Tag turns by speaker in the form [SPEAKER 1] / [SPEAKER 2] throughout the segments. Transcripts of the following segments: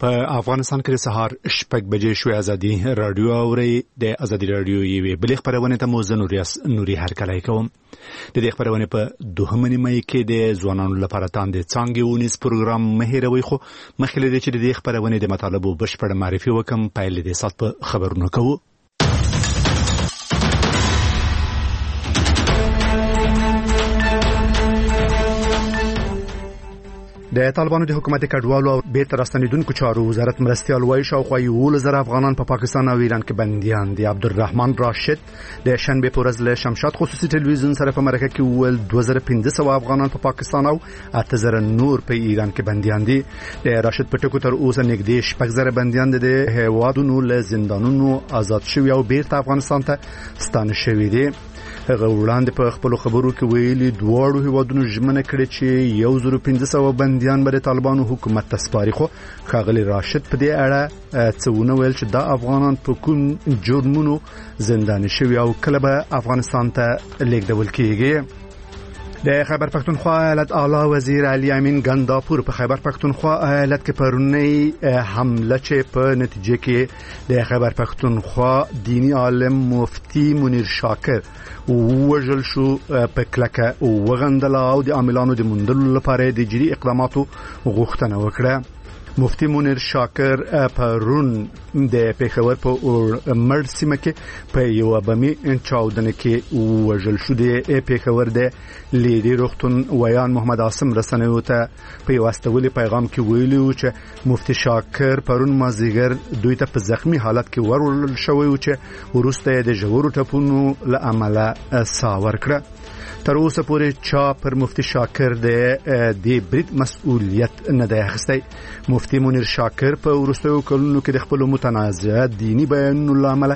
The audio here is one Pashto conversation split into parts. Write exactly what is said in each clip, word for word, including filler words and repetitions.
[SPEAKER 1] په افغانستان کې د سهار شپږ بجې شوې ازادي رادیو اوري د ازادي رادیو یوې بلې خبرونه ته مو زه نوریاس نوري هرکلی کوم. د دې خبرونه په دوهمه نیمه کې د ځوانانو لپاره تاند څنګه ونیس پروګرام مهیروي خو مخکې د چې د دې خبرونه د مطالبو بشپړ معرفي وکم پایل د سات په خبرونه کوو. د طالبانو د حکومت کډوالو او بیرته راستنیدونکو چارو وزارت مرستيال وایي شاوخوا یو زر افغانان په پا پاکستان او ایران کې بنديان دي. عبدالرحمن راشد د شنبه پر ورځ له شمشاد خصوصي ټلویزیون سره په مرکه کې ویل دوه زره پنځه سوه افغانان په پا پاکستان او اته زره نور په ایران کې بنديان دي. د راشد په ټکو تر اوسه نږدې شپږ زره بنديان دي د هیوادونو له زندانونو آزاد شوي او بیرته افغانستان ته ستانه شوي دي. هغه وړاندې په خپل خبرو کې ویلي دواړو هیوادونو ژمنه کړې چې یو زر پنځه سوه بنديان به د طالبانو حکومت ته سپاري. خو ښاغلي راشد په دې اړه څه ونه ویل چې دا افغانان په کوم جرمونو زنداني شوي او کله به افغانستان ته لیږدول کیږي. د خیبر پختونخوا ایالت اعلی وزیر علي امین ګنداپور په خیبر پختونخوا ایالت کې پرونی حمله چې په نتیجه کې د خیبر پختونخوا دینی عالم مفتی منیر شاکر ووژل شو په کلکه وغندل او د عاملانو د موندلو لپاره د جدي اقداماتو غوښتنه وکړه. مفتی منیر شاکر پرون د پیښور په مړ سیمه کې په یو بمي چاودنه کې وژل شو. د پیښور د لیدي روغتون ویان محمد عاصم رسنیو ته په یو استولي پیغام کې ویلي و چې مفتی شاکر پرون مازیګر دوی ته په زخمی حالت کې ورول شوی و چې ورسته د جوړو ټپونو له عمله ساور کړ. تر اوسه پورې چا پر مفتی شاکر د دې برید مسؤلیت نه دی اخیستی. مفتی منیر شاکر په وروستیو کلونو کې د خپل متنازع دینی بیانونو له امله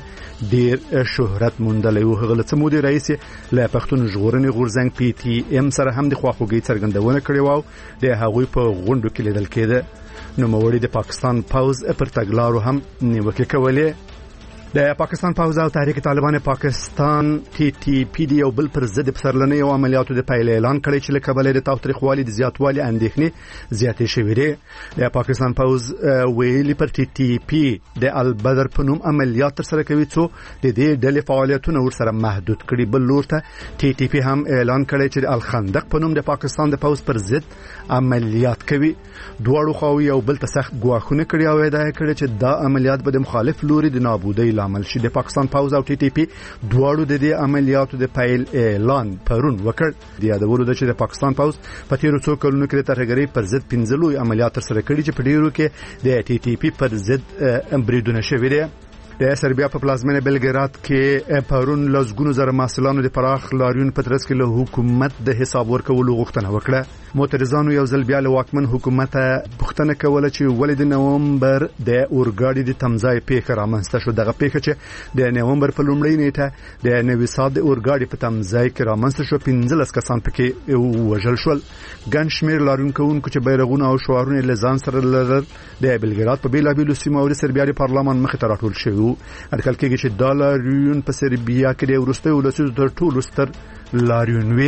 [SPEAKER 1] ډیر شهرت موندلی و. هغه له څه مودې راهیسې له پښتون ژغورنې غورځنګ پی ټي ایم سره هم د خواخوږۍ څرګندونه کړې وه او د هغوی په غونډو کې لیدل کېده. نوموړي د پاکستان پوځ پر تګلارو هم نیوکې کولې. د پاکستان پوځ او تحریک طالبان پاکستان ټي ټي پی ډي یو بل پر ضد پسرلنۍ او عملیاتو د پیل اعلان کړی چې له کبله د تاوتریخوالي د زیاتوالي اندېښنې زیاتې شوې دي. د پاکستان پوځ ویلي پر ټي ټي پی د البدر په نوم عملیات ترسره کوي څو د دې ډلې فعالیتونه ورسره محدود کړي. بل لور ته ټي ټي پی هم اعلان کړی چې د الخندق په نوم د پاکستان د پوځ پر ضد عملیات کوي. دواړو خواوې یو بل ته سخت ګواښونه کړي او ادعا کړې چې دا عملیات به د مخالف لوري د نابودۍ عمل شي. د پاکستان پوځ او ټي ټي پی دواړو د دې عملیاتو د پیل اعلان پرون وکړ. د یادولو د چې د پاکستان پوځ په تیرو څو کلونو کې د ترهګرۍ پر ضد پنځه لوی عملیات ترسره کړي چې په ډیرو کې د ټي ټي پی پر ضد بریدونه شوي دي. د سربیا په پلازمینه بلګراد کې پرون لزګونو زره محصلانو د پراخ لاریون په ترڅ کې له حکومت د حساب ورکولو غوښتنه وکړه. معترضانو یو ځل بیا له واکمن حکومت پوښتنه کوله چې ولې د نومبر د اورګاډي د تمځای پیښه رامنځته شو. دغه پیښه چې د نومبر په لومړۍ نیټه د نوي ساد د اورګاډي په تمځای کې رامنځته شو پنځلس کسان پکې وژل شول. ګڼ شمېر لاریونکوونکو چې بیرغونه او شعارونه له ځان سره لرل د بلګراد په بیلابیلو سیمو او د سربیا د پارلمان مخې ته راټول شوي. اټکل کېږي چې دا لاریون په سربیا کې د وروستیو لسیزو تر ټولو ستر لاریون وي.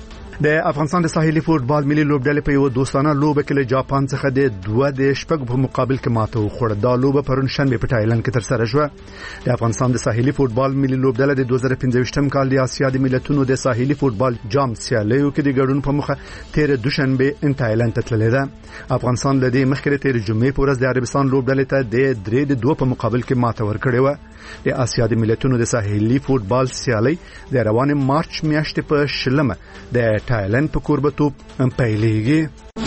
[SPEAKER 1] د افغانستان د ساحلي فوټبال ملي لوبډلې په یو دوستانه لوبه کې له جاپان څخه د دوه د شپږ په مقابل کې ماته وخوړه. دا لوبه پرون شنبه په تایلند کې ترسره شوه. د افغانستان د ساحلي فوټبال ملي لوبډله د دوه زره پنځه ویشتم کال د اسیا د ملتونو د ساحلي فوټبال جام سیالیو کې د ګډون په مخه تیر دوشنبه تایلند ته تللې ده. افغانستان له دې مخکې تیر جمعې په ورځ د عربستان لوبډلې ته د درې د دوه په مقابل کې ماته ورکړې و. د اسیا د ملتونو د ساحلي فوټبال سیالي د روان مارچ میاشتې په شلمه د تایلند په کوربتوب پیلېږي.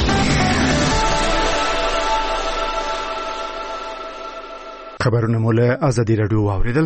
[SPEAKER 1] خبرونه مو له ازادي رادیو واوریدل.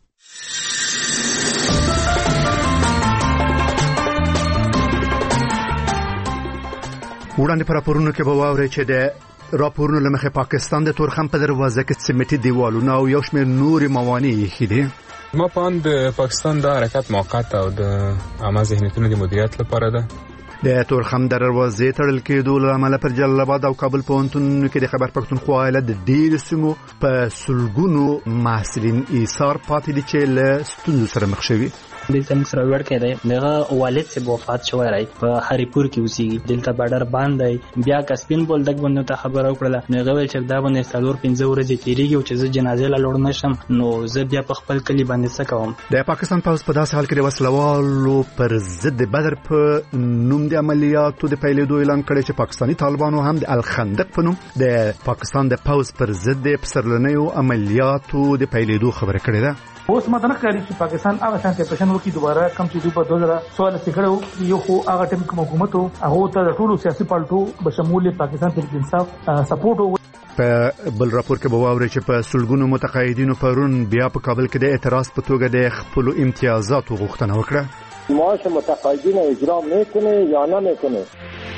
[SPEAKER 1] وړاندې پر راپورونو کې به واورئ چې د راپورونو لمخه پاکستان د تورخم په دروازه کې سیمټي دیوالونه او یو شمېر نوري موانع یې دي.
[SPEAKER 2] ما پاند پاکستان د حرکت موقت او د عامه ذهنیتونو د مدیریت لپاره ده.
[SPEAKER 1] د تورخم دروازې تړل کېدو له امله پر جلال آباد او کابل پوهنتونونو کې د خیبر پښتونخوا ایالت د ډېرو سیمو په سلګونو محصلین ایثار پاتې دي چې له ستونزو سره مخ شوي.
[SPEAKER 3] دلته موږ سره ورکې دی دغه والد سه وفات شوی راي په هریپور کې اوسېږي دلته بارډر باندې بیا کسبین بول دغه باندې ته خبر وکړه نو هغه چې دا باندې څلور پنځه ورځې تیریږي او چې زه جنازه لا لور نشم نو زه بیا په خپل کلی باندې څه کوم.
[SPEAKER 1] د پاکستان پوز په داسې حال کې د وسلوالو پر ضد بدر په نوم د عملیاتو د پیلېدو اعلان کړی چې پاکستاني طالبانو هم د الخندق په نوم د پاکستان د پوز پر ضد د پسرلنیو عملیاتو د پیلېدو خبره کړې ده.
[SPEAKER 4] اوس ماته نه ښکاري چې پاکستان هغه شان ته پېښن وکړي دوباره کم چې دوی په دوه زره څوارلس کې کړو یو خو هغه ټیم کوم حکومت هغه ته د ټولو سیاسي پالټو بشمول پاکستان تحریک انصاف سپورټ.
[SPEAKER 1] په بل راپور کې به واوري چې په سلګونو متقاعدینو پرون بیا په کابل کې د اعتراض په توګه د خپل امتیازاتو غوښتنه وکړه.
[SPEAKER 5] معاش متقاعدین اجرا میکنه یا نه میکنه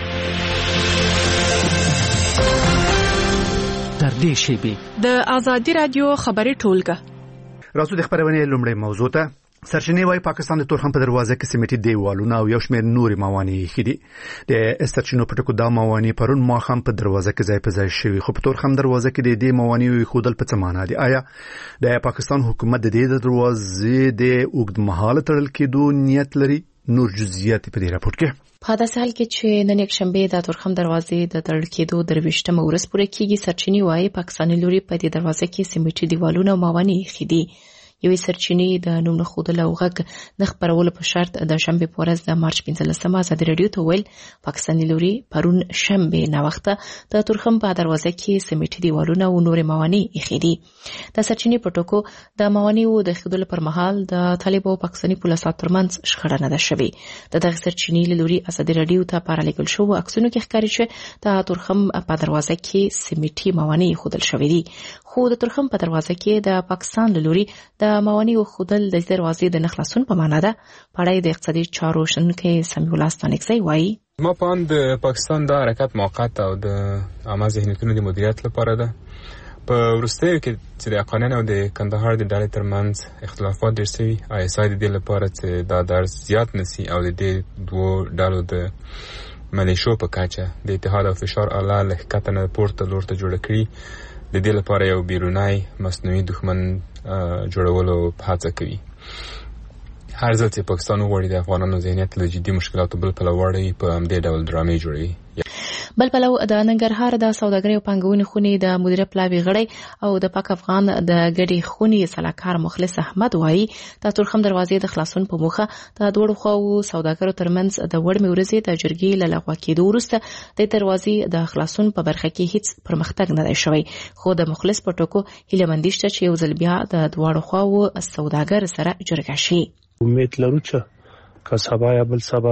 [SPEAKER 6] در دې شیبه
[SPEAKER 7] د آزادي رادیو خبري ټولګه
[SPEAKER 1] راځو د خبرونه لومړی موضوع ته. سرچینې وايي پاکستان د تورخم په دروازه کې سیمټي دیوالونه او یو شمېر نوري موانع خېدي. د سرچینو په ټکو دا موانع پرون ماخام په دروازه کې ځای په ځای شوی خو په تورخم دروازه کې د دې موانع خودل په څه معنا دي؟ آیا د پاکستان حکومت د دې دروازې د اوږدمهاله تړل کېدو نیت لري؟ نور جزئیات په دې راپور کې.
[SPEAKER 8] په داسې حال کې چې نن یک شنبه د تورخم دروازې د تړل کېدو درویشتمه ورځ پوره کیږي سرچینې وايي پاکستاني لوري په دې دروازه کې سیمټي دیوالونه او موانع خېدي. یوې سرچینې د نوم خودل او غږ د خبرولو په شرط د شنبه په ورځ د مارچ پنځلسمه ازادي رادیو ته ویل پاکستاني لوري پرون شنبه نه وخته د تورخم په دروازه کې سیمټي دیوالونه او نور موانع خېدي. د سرچینې په ټکو د موانع د خېدلو پر مهال د طالبانو او پاکستاني پولیسو ترمنځ شخړه نه ده شوې. د دغه سرچینې لوري ازادي رادیو ته پارالګل شو عکسونو کې ښکاري چې د تورخم په دروازه کې سیمټي موانع خودل شوې دي. خو د تورخم په دروازه کې د پاکستان لوري د موانع خودل د دروازې د نخلاصون په معنا ده. پړای د اقتصادي چارو شنونکي سمیع الله ستانکزی وایي
[SPEAKER 2] ما په اند پاکستان د حرکت موقت او د عامه ذهنیتونو د مدیریت لپاره ده. په وروستیو کې چې د قانون او د کندهار د ډلې ترمنځ اختلافات ډېر شوي آی اس آی د دې لپاره چې دا درس زیات نسی او د دې دوو ډلو د ملیشو په کچه د اتحاد او فشار اله له ښکته نه پورته لور ته جوړه کړي د دې لپاره یو بیرونی مصنوعي دښمن جوړولو په هڅه کوي. هر ځل چې پاکستان وغواړي د افغانانو ذهنیت له جدي مشکلاتو بل پلو واړوي په همدې ډول ډرامې جوړوي.
[SPEAKER 8] بل پلو د ننګرهار د سوداګرۍ او پانګونې خونې د مدیره پلاوي غړی او د پاک افغان د ګډي خونې سلاکار مخلص احمد وایي د تورخم دروازې د خلاصون په موخه د دوړو خو سوداګرو ترمنځ د وړمې ورځې د جرګې له لغوه کېدو وروسته د دروازې د خلاصون په برخه کې هیڅ پرمختګ نه دی شوی. خو د مخلص په ټکو هیله مندي شته چې یو ځل بیا د دوړو خو سوداګر سره جرګه شي.
[SPEAKER 9] امید لرو چې که سبا یا بل سبا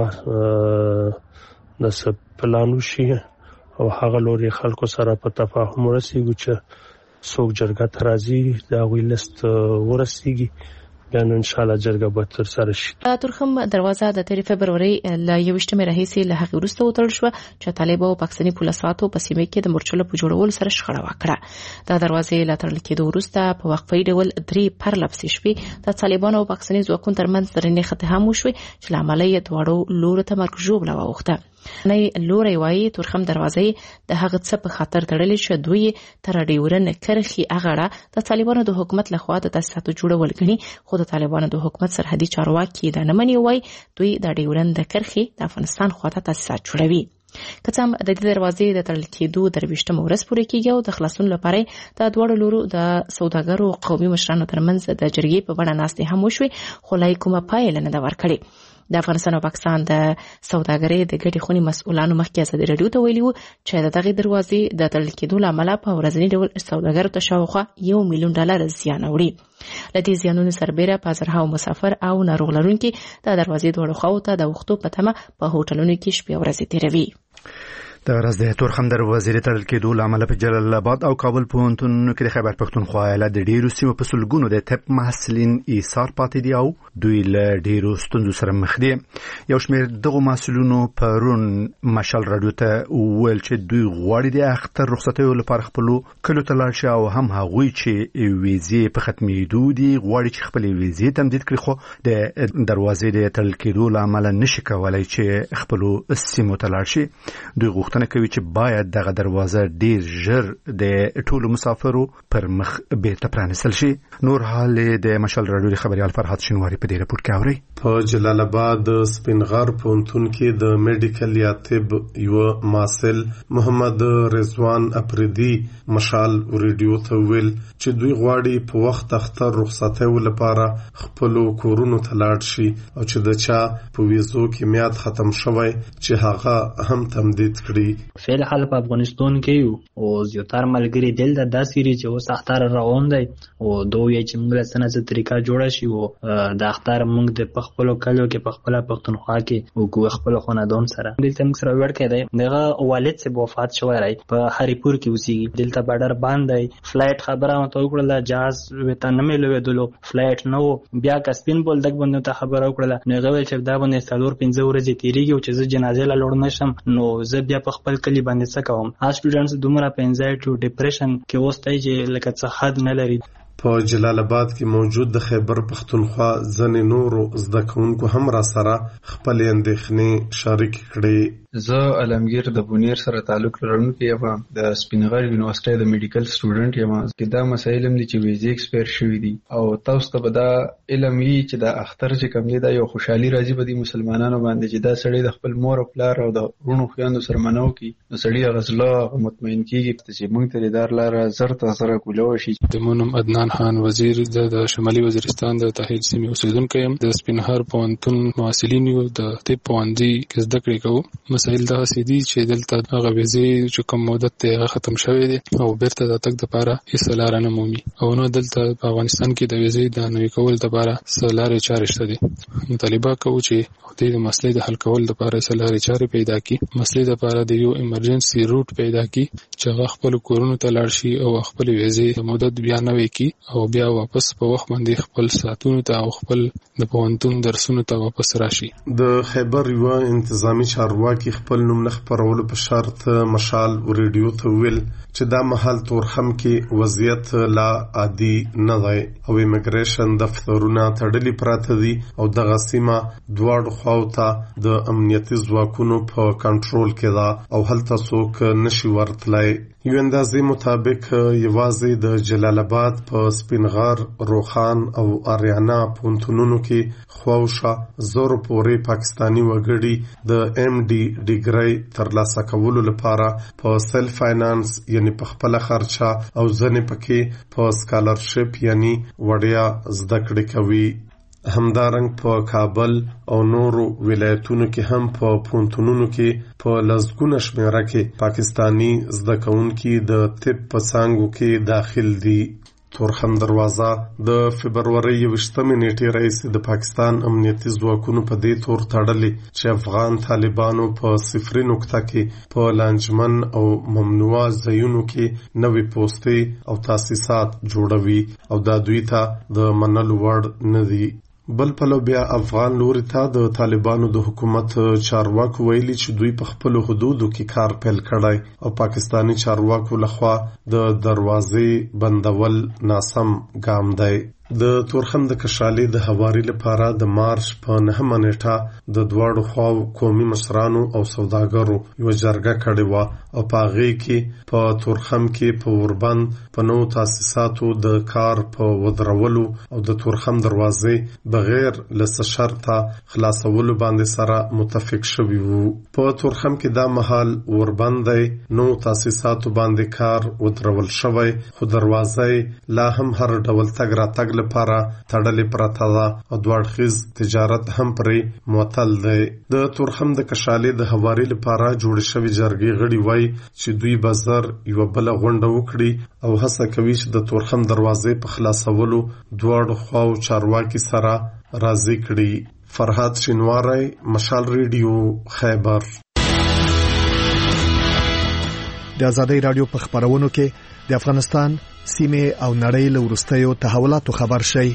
[SPEAKER 9] د څه پلانو شي او هغه لوري خلکو سره په تفاهم ورسیږي چې څوک جرګه ته راځي دا غوي لست ورسیږي بیا ان شاء الله جرګه به تر سره شي.
[SPEAKER 8] د تورخم دروازه د تیر فبرवरी ل یوشتمه راهیسي له هغه وروسته وتړل شو چې طالبانو او پاکستاني پولیسو په سیمه کې د مورچلو په جوړولو سره شخړه وکړه. د دروازې له تړل کېدو وروسته په وقفي ډول درې پرلپسې شوې د طالبانو او پاکستاني ځواکونو ترمنځ درنې خته هم وشوي چې لامل یې دواړو لورو ته مرګ ژوبله وغوښته. نه لوري وایي تورخم دروازې د هغه څه په خاطر تړلې چې دوی تر ډیورن کرخي اغړه د طالبانو د حکومت لخوا د تاسیساتو جوړول غني خو د طالبانو د حکومت سرحدي چارواکي د نمنې وای دوی د ډیورن د کرخي د افغانستان خواته تاسیسات جوړوي. کڅم د دې دروازې د تړل کېدو درويشتمه ورځ پورې کیږي او د خلاصون لپاره د دوړو لورو د سوداګرو قومي مشرانو ترمنځ د جرګې په بڼه ناستې هم وشوي خو لای کومه پایله نه ده ورکړې. د افغانستان او پاکستان د سوداګرۍ د ګډي خونې مسؤلانو مخکې ازادي رادیو ته ویلي وو چې د دغه دروازې د تړل کېدو لامل په ورځنی ډول سوداګرو ته شاوخوا یو میلیون ډالر زیان اوړي. لدې زیانونو سربېره په زرهاو مسافر او ناروغ لرونکي د دروازې دوړو خواو ته د وختو په تمه په هوټلونو کې شپې ورځې تیروي.
[SPEAKER 1] د راز د تورخم دروازې تړل کېدو لامل په جلال آباد او کابل پوهنتونونو کې د خیبر پښتونخوا ایالت د ډیرو سیمو په سلګونو د طب محصلین ایثار پاتې دي او دوی له ډیرو ستونزو سره مخ دي. یو شمېر دغه مسؤلینو پرون مشال رادیو ته ویل چې دوی غواړي د اختر رخصتیو لپاره خپل کلو ته لاړ شي او هم هغوی چې ویزې په ختمېدو دي غواړي چې خپل ویزې تمدید کړي خو د دروازې د تړل کېدو لامل نشي کولای چې خپل سیمو ته لاړ شي. دوی غوښتنه غوښتنه کوي چې باید دغه دروازه ډیر ژر د ټولو مسافرو پر مخ بیرته پرانیستل شي. نور حال د مشال رادیو خبريال فرحت شینواری په دې رپورت کې اوري.
[SPEAKER 10] په جلال آباد سپینغر پونتون کې د میډیکل یا طب یو ماسل محمد رضوان اپریدي مشال رادیو ته ویل چې دوی غواړي په وخت اختر رخصتۍ لپاره خپل کورونو ته لاړ شي او چې د چا په ویزو کې میاد ختم شوی چې هغه هم تمدید کړي.
[SPEAKER 3] فعل حال په افغانستان کې یو او زیاتره ملګری دل د داسې ری چې اوس اختر روان دی او دوی چې موږ سره څه طریقه جوړه شي او د اختر موږ د خپل کلو کې په خپل پښتونخوا کې او کو خپل خاندان سره دلته موږ سره ور کېدای دغه والد سے وفات شوی راي په هریپور کې اوسېږي. دلته بارډر باندې فلایټ خبره مته وکړه جهاز وته نه ملوېدلو فلایټ نو بیا کسبین بول دغه باندې ته خبره وکړه نو غوښتل چې دا باندې څلور پنځه ورځې تیریږي او چې جنازه لا لور نشم نو زه بیا په خپل کلی باندې څه کوم. ا سټوډنټس دومره په انزایټي او ډیپریشن کې وستای چې لکه څه حد نه لري.
[SPEAKER 10] په جلال آباد کې موجود د خیبر پختونخوا ځنې نورو زده کوونکو هم را سره خپل اندېښنې شریک کړي.
[SPEAKER 11] زه علمگیر د بونیر سره تعلق لرونکی یم، د سپینغر یونیورسيټي د میډیکل سټوډنټ یم. کې دا مسایل هم دي چې ویزې ایکسپایر شوي دي او تاسو ته به دا علم وي چې د اختر چې کوم دی دا یو خوشحالي راځي په دې مسلمانانو باندې چې دا سړی د خپل مور او پلار او د ورونو خویندو سره منو کی نو سړی غزله مطمئن کیږي چې موږ ته دار لاره زر ته سره کولو شي.
[SPEAKER 12] د مونم عدنان خان وزیر د شمالي وزیرستان د تحیل سیمې اوسیدونکی یم. د سپینغر پوهنتون محصلین یو د طب پوهنځي کې زده کړې کوو. مسایل دا سیدي چې دلته هغه ویزې چې کوم مدت ته ختم شوی دی او بیرته د تک د لپاره هیڅ لار نه مومي او نو دلته په افغانستان کې د ویزې د نوي کول لپاره سلارې چارې شته دي. مطالبه کوو چې د مسلې د حل کول لپاره سلارې چارې پیدا کی، مسلې لپاره د یو ایمرجنسي روټ پیدا کی چې هغه خپل کورونو ته لاړ شي او خپل ویزې د مدت بیا نه وکي او بیا واپس په وخت باندې خپل ساتونو ته او خپل د پوهنتون درسونو ته واپس راشي.
[SPEAKER 10] د خیبر یو انتظامی چارواکي خپل نوم نه خبرولو په شرط مشال رادیو ته ویل چې دا محل تورخم کې وضعیت لا عادي نه دی او ایمګریشن دفترونه تړلي پراته دي او دغه سیمه دواړو خواو ته د امنیتي ځواکونو په کنټرول کې ده او هلته څوک نشي ورتلای. یو اندازې مطابق یوازې د جلال آباد په سپینغر، روخان او اریانا پونتونونو کې خواوشا زورو پورې پاکستانی وګړي د ایم ډي ډیګری ترلاسه کولو لپاره په سیلف فاینانس یعنی په خپل خرچه او ځنې پکې په سکالرشپ یعنی وړیا زده کړې کوي. همدارنګ په کابل او نورو ولایتونو کې هم په پونتونونو کې په لزګونه شمیره کې پاکستانی زده کوونکي د طب په څانګو کې داخل دي. تورخم دروازه د فبرورۍ یوویشتمې نیټې راهیسې د پاکستان امنیتي ځواکونو په دې تور تړلې چې افغان طالبانو په صفري نقطه کې په لانجمن او ممنوعه ځایونو کې نوې پوستې او تاسیسات جوړوي او دا دوی ته د منلو وړ نه دي. بل پلو بیا افغان لوري ته د طالبانو د حکومت چارواکو ویلي چې دوی په خپل حدودو کې کار پیل کړی او پاکستانی چارواکو لخوا د دروازې بندول ناسم ګام دی. د تورخم د کشالې د هواري لپاره د مارچ په نهمه نیټه د دواړو خواو قومي مشرانو او سوداګرو یو جرګه کړې وه او په هغې کې په تورخم کې په اوربند په نوو تاسیساتو د کار په ودرولو او د تورخم دروازې بغیر له څه شرطه خلاصولو باندې سره متفق شوي وو. په تورخم کې دا مهال اوربند دی، نوو تاسیساتو باندې کار ودرول شوی خو دروازې لا هم هر ډول تګ راتګ لپاره تړلې پرته ده او دوه اړخیز تجارت هم پرې معطل دی. د تورخم د کشالې د هواري لپاره جوړ شوی جرګې غړي وایي چې دوی به زر یوه بله غونډه وکړي او هڅه کوي چې د تورخم دروازې په خلاصولو دواړو خواو چارواکي سره راضي کړي. فرحات شینواری، مشال ریډیو، خیبر.
[SPEAKER 1] د ازادۍ رادیو په خبرونو کې د افغانستان سیمه او نړۍ له وروستیو تحولاتو خبر شي.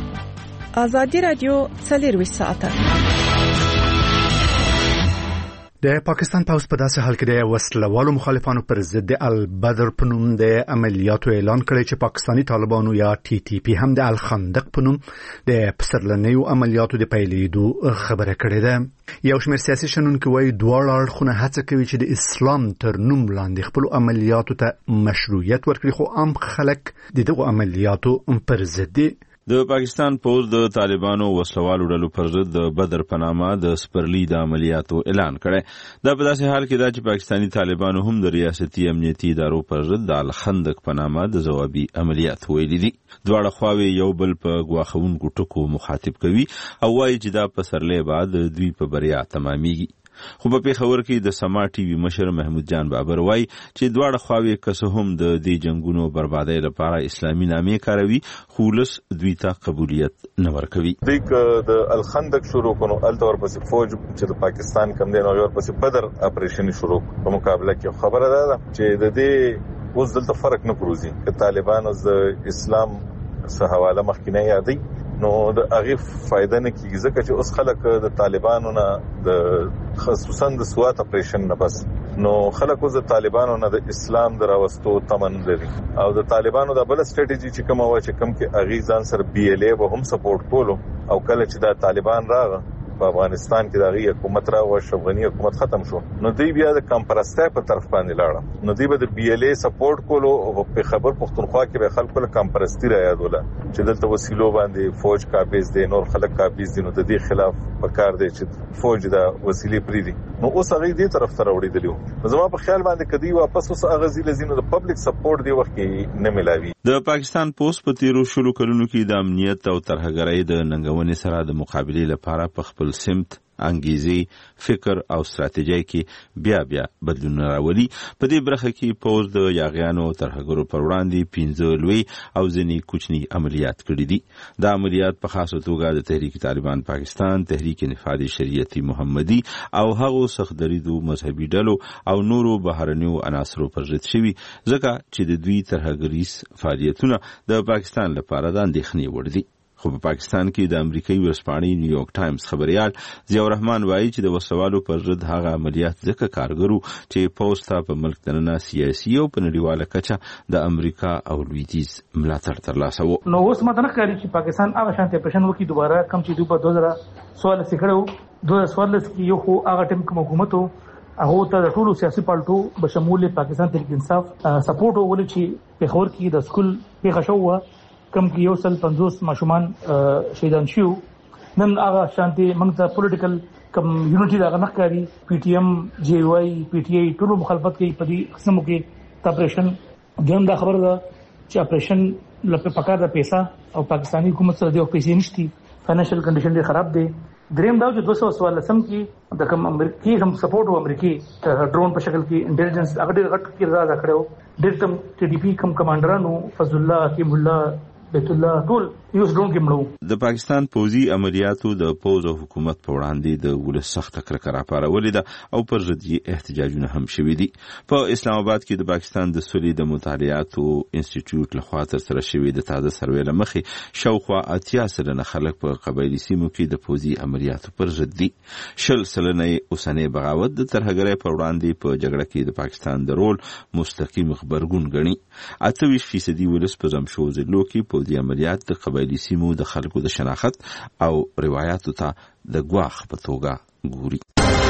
[SPEAKER 7] ازادي رادیو څلور ساعته
[SPEAKER 1] د پاکستان پوز په داسې حال کې د وسلوالو مخالفانو پر ضد البدر په نوم د عملیاتو اعلان کړی چې پاکستانی طالبانو یا ټي ټي پی هم د الخندق په نوم د پسرلنیو عملیاتو د پیلېدو خبره کړې ده. یو شمېر سیاسي شنونکي وایي دواړه اړخونه هڅه کوي چې د اسلام تر نوم لاندې خپلو عملیاتو ته مشروعیت ورکړي، خو عام خلک د دغو عملیاتو پر ضد دي.
[SPEAKER 13] د پاکستان پوز د طالبانو وسلوالو ډلو پر ضد د بدر په نامه د سپرلی د عملیاتو اعلان کړی. دا په داسې حال کې ده چې پاکستانی طالبانو هم د ریاستي امنیتي ادارو پر ضد د الخندق په نامه د ځوابي عملیات ویلي دي. دواړه خواوې یو بل په ګواښونکو ټکو مخاطب کوي او وایي چې دا پسرلی بعد دوی په بریا تمامیږي. خو په پیښور کې د سما ټي وي مشر محمود جان بابر وایي چې دواړه خواوې که څه هم د دې جنگونو بربادۍ لپاره اسلامي نامې کاروي، خو ولس دوی ته قبولیت نه ورکوي.
[SPEAKER 14] دوی که د الخندق شروع کړو هلته ورپسې فوج چې د پاکستان کم دی نو ورپسې بدر اپریشن شروع په مقابله کې. خبره ده چې د دې اوس دلته فرق نه پروزي که طالبان اوس د اسلام څخه حواله مخکینه یادي نو د هغه فائدہ نه کیږي ځکه چې اوس خلک د طالبانو نه د خصوصا د سوات اپریشن نه بس نو خلک اوس د طالبانو نه د اسلام دراوستو تمن لري او د طالبانو د بل سټریټجی چې کوم و چې کوم کې اغي ځان سره بي ال اي به هم سپورټ کولو او کله چې د طالبان راغ په افغانستان کې دغه حکومت را او شوغنی حکومت ختم شو نو دوی بیا د کمپرستای په طرف باندې لاړه نو دوی به د بي ال اي سپورټ کولو او په خبر پښتونخوا کې به خلکو له کمپرستی را یادوله چې دلته وسیلو باندې فوج قابض دي نور خلک قابض دي نو د دې خلاف پکار دی چې فوج د وسیلې پری دي نو اوس هغه دې طرف ته وړي دي زما په خیال باندې کدی واپس اوس هغه زی لزینو د پبلک سپورټ دی وخت کې نه ملاوي.
[SPEAKER 13] د پاکستان پوس په تیرو شلو کلونو کې د امنیت او ترهګرۍ د ننګونې سره د مقابلې لپاره په خپل سمت انګیزي فکر او ستراتیژي کې بیا بیا بدلون راولي. په دې برخه کې پوز د یاغیانو ترهګرو پر وړاندې پنځه لوی او ځینې کوچني عملیات کړي دي. دا عملیات په خاصه توګه د تحریک طالبان پاکستان، تحریک نفاذ شریعتی محمدي او هغو سخدریدو مذهبي ډلو او نورو بهرنیو عناصرو پر ضد شوي ځکه چې د دوی ترهګریز فعالیتونه د پاکستان لپاره د اندېښنې وړ دي. خو په پاکستان کې د امریکایي ورځپاڼې نیویارک ټایمز خبريال ضیاء الرحمن وایي چې د وسوالو پر ضد هغه عملیات ځکه کارګرو چې پوز ته په ملک دننه سیاسي او په نړیواله کچه د امریکا او لویدیز ملاتړ ترلاسه وو.
[SPEAKER 4] نو اوس ماته نه ښکاري چې پاکستان هغه شانتي اپریشن وکړي دوباره کم چې دوی په دوه زره څوارلس کې کړو دوه زره څوارلس کې یو خو هغه ټیم کوم حکومت هغه ته د ټولو سیاسي پالټو بشمول پاکستان تحریک انصاف سپورټ وکړي چې په خور کې د سکول په خشوه کم کې یو سل پنځوس ماشومان شهیدان شو نن هغه شانتي موږ ته پولیټیکل کم یونټي دا نه کوي پی ټی ایم جی واي پی ټی آی ټول مخالفت کوي په دې قسمو کې اپریشن ګم دا خبره ده چې اپریشن لپاره پکار ده پیسې او پاکستانی حکومت سره د پیسې نشتی فینانشل کنډیشن ډېر خراب دي. دریم دا چې دوه سوه څوارلسم کې د کوم امریکایي هم سپورټ او امریکایي ډرون په شکل کې انټيليجنس هغه ډېر غټ کې راځه کړو ډېر کم ټي ډي پی کم کمانډرانو فضل الله حکیم الله بیت الله ټول یو ډرون کې مړو.
[SPEAKER 13] د پاکستان پوزي عملیاتو د پوز او حکومت په وړاندې د ولس سخت کرکه راپارولې ده او پر ضد یې احتجاجونه هم شوي دي. په اسلام آباد کې د پاکستان د سولې د مطالعاتو انسټیټیوټ لخوا ترسره شوې د تازه سروې له مخې شاوخوا اتیا سلنه خلک په قبایلي سیمو کې د پوزي عملیاتو پر ضد دي. شل سلنه اوسنۍ بغاوت د ترهګرۍ په وړاندې په جګړه کې د پاکستان د رول مستقیم خبرګون ګڼي. اته ویشت فیصدي ولس په زمشو ضلعو کې پوزي عملیات د قبایلي سیمو د خلکو د شناخت او روایتو ته د ګواښ په توګه ګوري.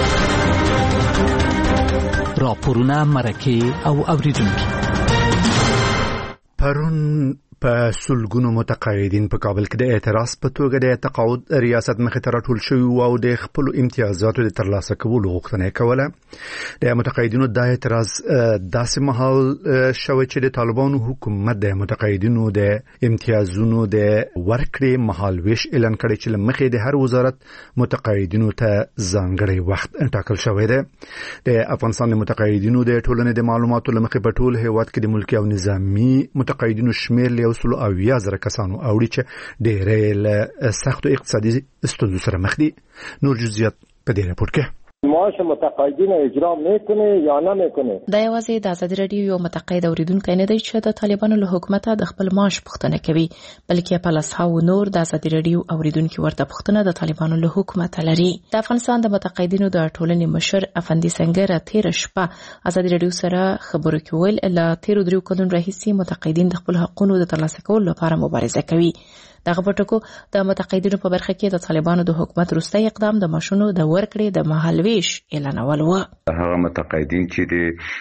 [SPEAKER 6] راپورونه مرکه او اوریدونکو
[SPEAKER 1] پرون په سلګونو متقاعدین په کابل کې د اعتراض په توګه د تقاعد ریاست مخې ته راټول شوي او د خپل امتیازاتو د ترلاسه کولو غوښتنه کوله. د متقاعدینو د اعتراض داسې مهال شوی چې د طالبانو حکومت د متقاعدینو د امتیازونو د ورکړې مهالویش اعلان کړی چې مخې د هر وزارت متقاعدینو ته ځانګړی وخت ټاکل شوی دی. د افغانستان د متقاعدینو د ټولنې د معلوماتو لمخې په ټول هیواد کې د ملکي او نظامی متقاعدینو شمېر وسلو او یا زره کسانو اوړي چې ډېرې له سختو اقتصادي ستونزو سره مخ دي. نور جزئیات په دې راپور کې
[SPEAKER 5] معاش متقاعدین اجرا میکنه یا نمیکنه.
[SPEAKER 8] دا یوازې د ازادي رادیو یو متقاعد اوریدونکی نه دی چې د طالبانو له حکومت د خپل معاش پوښتنه کوي، بلکې په لاسهاو نور د ازادي رادیو اوریدونکو ورته پوښتنه د طالبانو له حکومت لري. د افغانستان د متقاعدینو د ټولنې مشر افندي سنگر تیر شپه ازادي رادیو سره خبرو کول ل تیر دریو کلونو راهیسي متقاعدین د خپل حقوقو د ترلاسه کولو لپاره مبارزه کوي. دغه پټکو د متقاعدینو په برخه کې د طالبانو د حکومت وروستی اقدام د ماشونو د ورکړې د مهالويش اعلانول و.
[SPEAKER 15] هغه متقاعدین چې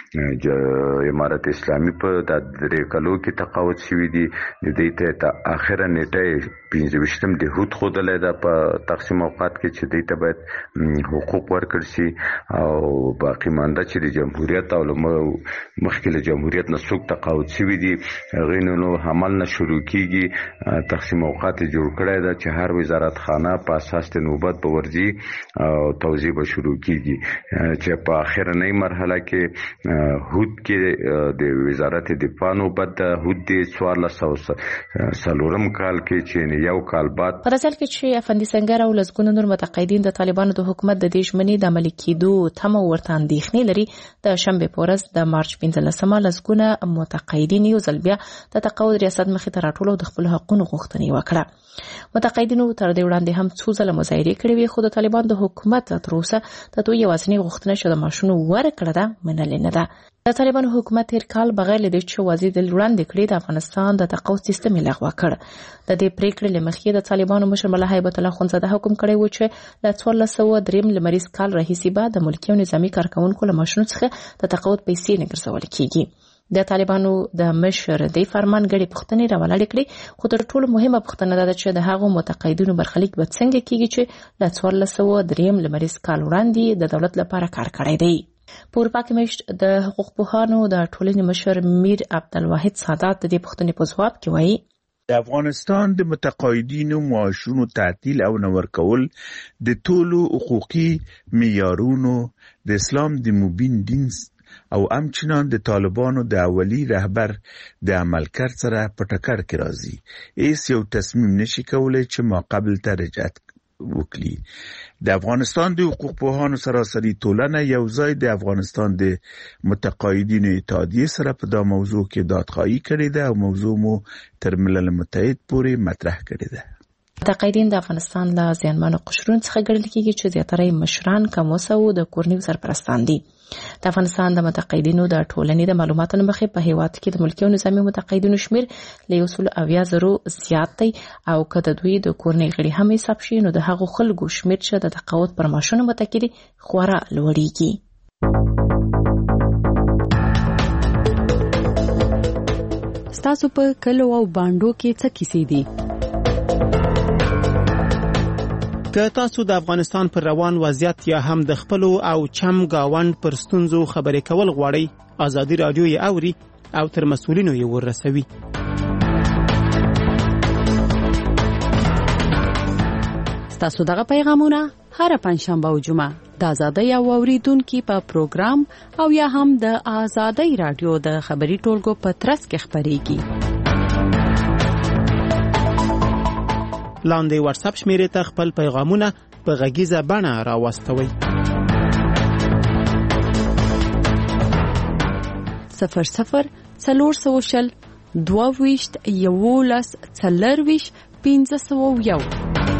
[SPEAKER 15] د امارت اسلامي په د درې کلو کې تقاعد شوي دي د دې ته اخره نیټه پنځه ویشتم د هوت خودلې ده په تقسیم اوقات کې چې دې ته باید حقوق ورکړ شي او باقی مانده چې د جمهوریت او مخکې له جمهوریت نه څوک تقاعد شوي دي غینو نو عمل نه شروع کیږي. تقسیم اوقات جوړ کړی دا چې هر وزارت خانه په اساس د نوبت په ورځي او توزیع به شروع کیږي چې په اخرنۍ مرحله کې هوت کې د وزارت دفاع نوبت د هوت د څوارلس سوه څلورم کال کې چې یو کال بعد
[SPEAKER 8] په داسې کې چې افندي سنگر او لسګونه نور متقاعدین د طالبانو د حکومت د دې ژمنې د عملي کېدو تمه ورته اندېښنې لري. د شنبې په ورځ د مارچ پنځلسمه لسګونه متقاعدین یو ځل بیا د تقاعد ریاست مخې ته راټول او د خپل حقوقو غوښتنې وکړه. متقاعدینو تر دې وړاندې هم څو ځله مظاهرې کړې وې، خو د طالبان د حکومت تر اوسه د دوی یوازینۍ غوښتنه چې د ماشونو ورکړه ده منلې نه ده. د طالبانو حکومت تیر کال بغیر له دې چې وازی د وړاندې کړې د افغانستان د تقاعد سیستم لغوه کړ. د دې پریکړې لمخې د طالبانو مشر ملا هیبت الله خونزاده حکم کړی و چې له څوارلس سوه دریم لمریز کال راهیسې به د ملکي او نظامي کارکونکو له ماشونو څخه د تقاعد پیسې نه ګرځول کیږي. د طالبانو د مشر د فرمان غړي پښتنې راولاړې کړې، خو تر ټولو مهمه پښتنه ده چې د هغو متقاعدینو برخلیک به څنګه کیږي چې له څوارلس سوه دریم لمریز کال وړاندې د دولت لپاره کار کړی دی. په اروپا کې مشت د حقوق پوهانو د ټولنې مشر میر عبدالواحد سادات د دې پوښتنې په ځواب کې وایي
[SPEAKER 16] د افغانستان د متقاعدینو معاشونو تعطیل او نه ورکول د ټولو حقوقي معیارونو د اسلام د مبین دین او همچنان د طالبانو د اولی رهبر د عملکرد سره په ټکر کې راځي. هیڅ یو تصمیم نشي کولای چې ما قبل ته رجعت وکړي. د افغانستان د حقوق پوهانو سراسري ټولنه یو ځای د افغانستان د متقاعدینو اتحادیې سره په دا موضوع کې دادخواهي کړې ده او موضوع مو تر ملل متحد پورې مطرح کړې ده.
[SPEAKER 8] متقاعدین د افغانستان له زیانمنو قشرونو څخه ګڼل کېږي چې زیاتره مشران کموسه او د کورنیو سرپرستان دي. د افغانستان د متقاعدینو د ټولنې د معلوماتو مخې په هیواد کې د ملکي او نظامي متقاعدینو شمیر له یو سل اویا زرو زیات دی او که د دوی د کورنۍ غړي هم حساب شي نو د هغو خلکو شمیر چې د تقاعد پر ماشونو متکي دي خورا لوړیږي.
[SPEAKER 17] ستاسو په کلو او باندو کې څه کیسې دي؟
[SPEAKER 18] که تاسو د افغانستان پر روان وضعیت یا هم د خپلو او چم گاوند پر ستونزو خبرې کول غواړئ، ازادي رادیو یې اوري او تر مسؤلینو یې ورسوي.
[SPEAKER 17] ستاسو دغه پیغامونه هر پنځشنبه او جمعه د ازادۍ او اوریدونکو په پروګرام او یا هم د ازادۍ رادیو د خبري ټولګو په ترڅ کې خبريږي.
[SPEAKER 18] لاندې واتس اپ شمیرې ته خپل پیغامونه په غږیزه بڼه راوستوئ.
[SPEAKER 17] صفر صفر څلور سوه شل دوه ویشت یولس څلرویشت پنځه سوه یو.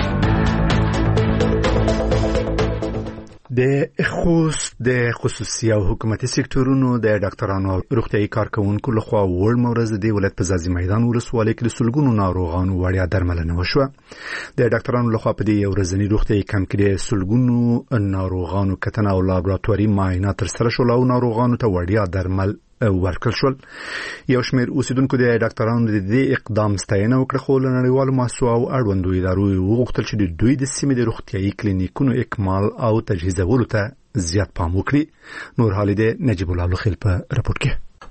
[SPEAKER 1] د خوست د خصوصي او حکومتي سکتورونو د ډاکټرانو او روغتيایي کارکونکو لخوا ورځ مورز د ولایت په ځاځي میدان ولسوالۍ کې سلګونو ناروغانو وړیا درملنه وشوه. د ډاکټرانو لخوا په دې ورځنی روغتيایي کمپ کې سلګونو ناروغانو کتنه او لابراتواري معاینات ترسره شول او ناروغانو ته وړیا درمل ورکړل شول. یو شمېر اوسیدونکو د ډاکټرانو د دې اقدام ستاینه وکړه، خو له نړیوالو مؤسسو او اړوندو ادارو وغوښتل چې د دوی د سیمې د روغتيایي کلینیکونو اکمال او تجهیزولو ته زیات پام وکړي. نور حالیده نجیب الله لخیل په راپور کې.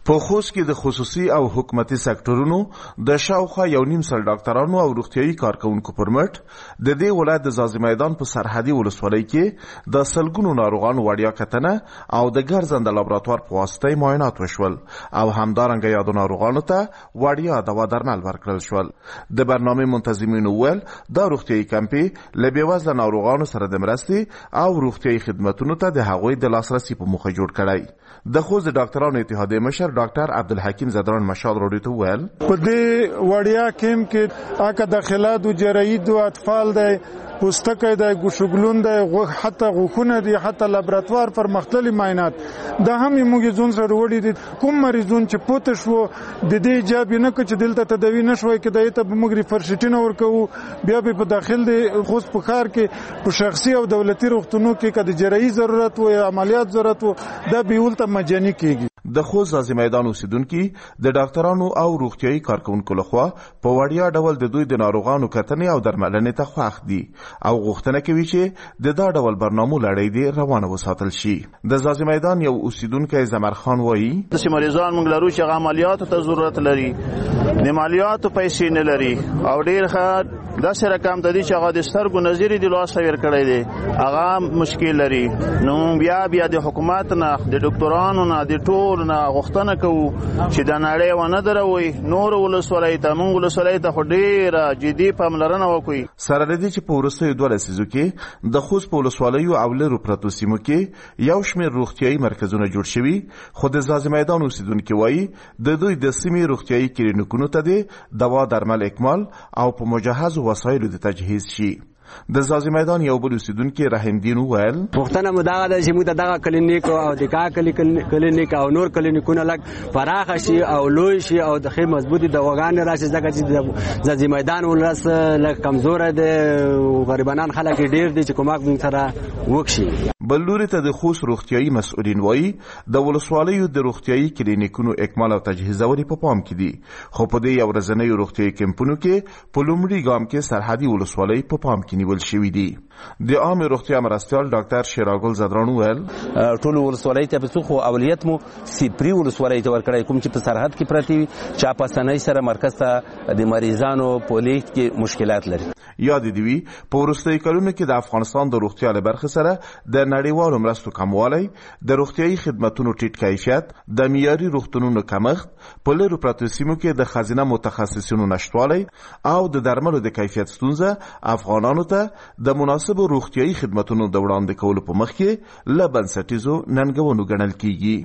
[SPEAKER 19] په خوست کې د خصوصي او حکومتي سکتورونو د شاوخوا یو نیم سل ډاکټرانو او روغتيایي کارکونکو پر مټ د دې ولایت د ځاځي میدان په سرحدي ولسوالۍ کې د سلګونو ناروغانو وړیا کتنه او د ګرځنده لابراتوار په واسطه معاینات وشول او همدارنګه یادو ناروغانو ته وړیا دوا درمل ورکړل شول. د برنامه منتظمینو ول د روغتيایي کمپې لبیوازله ناروغانو سره د مرستې او روغتيایي خدماتو ته د هغوی د لاسرسي په موخه جوړ کړی. د خوست ډاکټرانو اتحادیې مشر ډاکټر عبدالحکیم زدران مشال روډي ته ویل
[SPEAKER 20] په دې وړیا کیم کې اګه داخلات او جراحت او اطفال دی پوستکی دی ګوشګلون دی حتی غوښونه دی حتی لابراتوار پر مختلف معاینات دا هم موږ ځون سره وړي دي. کوم مریضون چې پوت شو د دې جاب نه کچ دلته تدوی نشوي کې دایته به موږ ریفرشټینه ورکو بیا به په داخل دی خوست په خار کې په شخصي او دولتي روغتونو کې کده جراحي ضرورت او عملیات ضرورت دا به ولته مجاني کیږي.
[SPEAKER 19] د خوست ځاځي میدان اوسیدونکو د ډاکټرانو او روغتيایي کارکونکو لخوا په وړیا ډول د دوی د ناروغانو کتنې او درملنې ته خوښ دي او غوښتنه کوي چې د دا ډول برنامو لړۍ دی روانه وساتل شي. د ځاځي میدان یو اوسیدونکو زمر خان وایي
[SPEAKER 21] چې مریضان موږ لرو چې عملیات ته ضرورت لري د عملیاتو پیسې نه لري او ډیر ښه داسې رقم د دې چې هغه د سترګو نظر دی لوس ور کړی دی هغه مشکل لري. نو بیا بیا د حکومت نه د ډاکټرانو نه د ټول نه غوښتنه کوو چې د نړۍ ونه دروي نور ولسوالۍ ته مونږ ولسوالۍ ته ډیره جدي پاملرنه وکړي.
[SPEAKER 19] سره لدی چې په ورستیو دوه لسیزو کې د خوست په ولسوالیو او لرو پرتو سیمو کې یو شمېر روغتيایي مرکزونه جوړ شوي خو د ځاځي میدان اوسیدونکو وایي د دوی د سیمې روغتيایي کلینیکونو ته د دوا درمل اکمال او په مجهز وسایلو د تجهیز شي. د ځاځي میدان یو بل اوسیدونکو رحیم دین وویل
[SPEAKER 22] وختونه مداغه د چې موږ دغه کلینیک او د کا کلینیک او نور کلینیکونه لګ فراخ شي او لوی شي او د خې مضبوطی دواګان راشي ځکه چې د ځاځي میدان ولرس لکه کمزور دي غریبانان خلک ډیر دي چې کومک موږ سره وکشي.
[SPEAKER 19] بلوري ته د خوست روغتيایي مسؤلین وایي د ولسوالیو د روغتيایي کلینیکونو اکمال او تجهیزوري په پام کې دي خو په دې یو ورځنی روغتيایي کمپونو کې په لومړي ګام کې سرحدي ولسوالۍ په پام کې نیول شوې دي. د عام روغتیا مرستيال ډاکټر شیراګل زدران ویل
[SPEAKER 23] ټول ولسوالۍ ته په خو اولیت مو سپری ولسوالۍ ته ورکړای کوم چې په سرحد کې پراتی چا په سنۍ سره مرکز ته د مریضانو په لیک کې مشکلات لري.
[SPEAKER 19] یاد دی وی په ورستۍ کلونو کې د افغانستان د روغتیا لپاره سره د نړیوالو مرستو کموالی د روغتيایي خدماتو ټیټ کیفیت د معیاري روغتونونو کمښت په لرو پرتو سیمو کې د خزینه متخصصینو نشټوالی او د درملو د کیفیت ستونزه افغانانو ته د مناسب روغتيایي خدماتو د وړاندې کولو په مخ کې له بنسټیزو ننګونو ګڼل کیږي.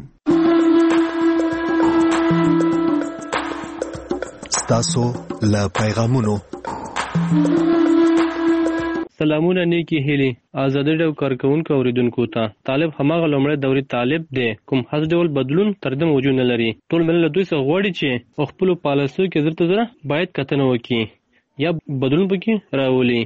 [SPEAKER 24] ستاسو له پیغامونو
[SPEAKER 25] سلامونه نیکی هیلي آزادي ډول کارکونکو اوریدونکو ته طالب هماغه لومړی دوري طالب دی کوم هڅ ډول بدلون تر دې موجود نه لري. ټول ملت دوی څخه غواړي چې خپل پالیسو کې زړه زړه باید کتنه وکړي یا بدلون پکې راولي.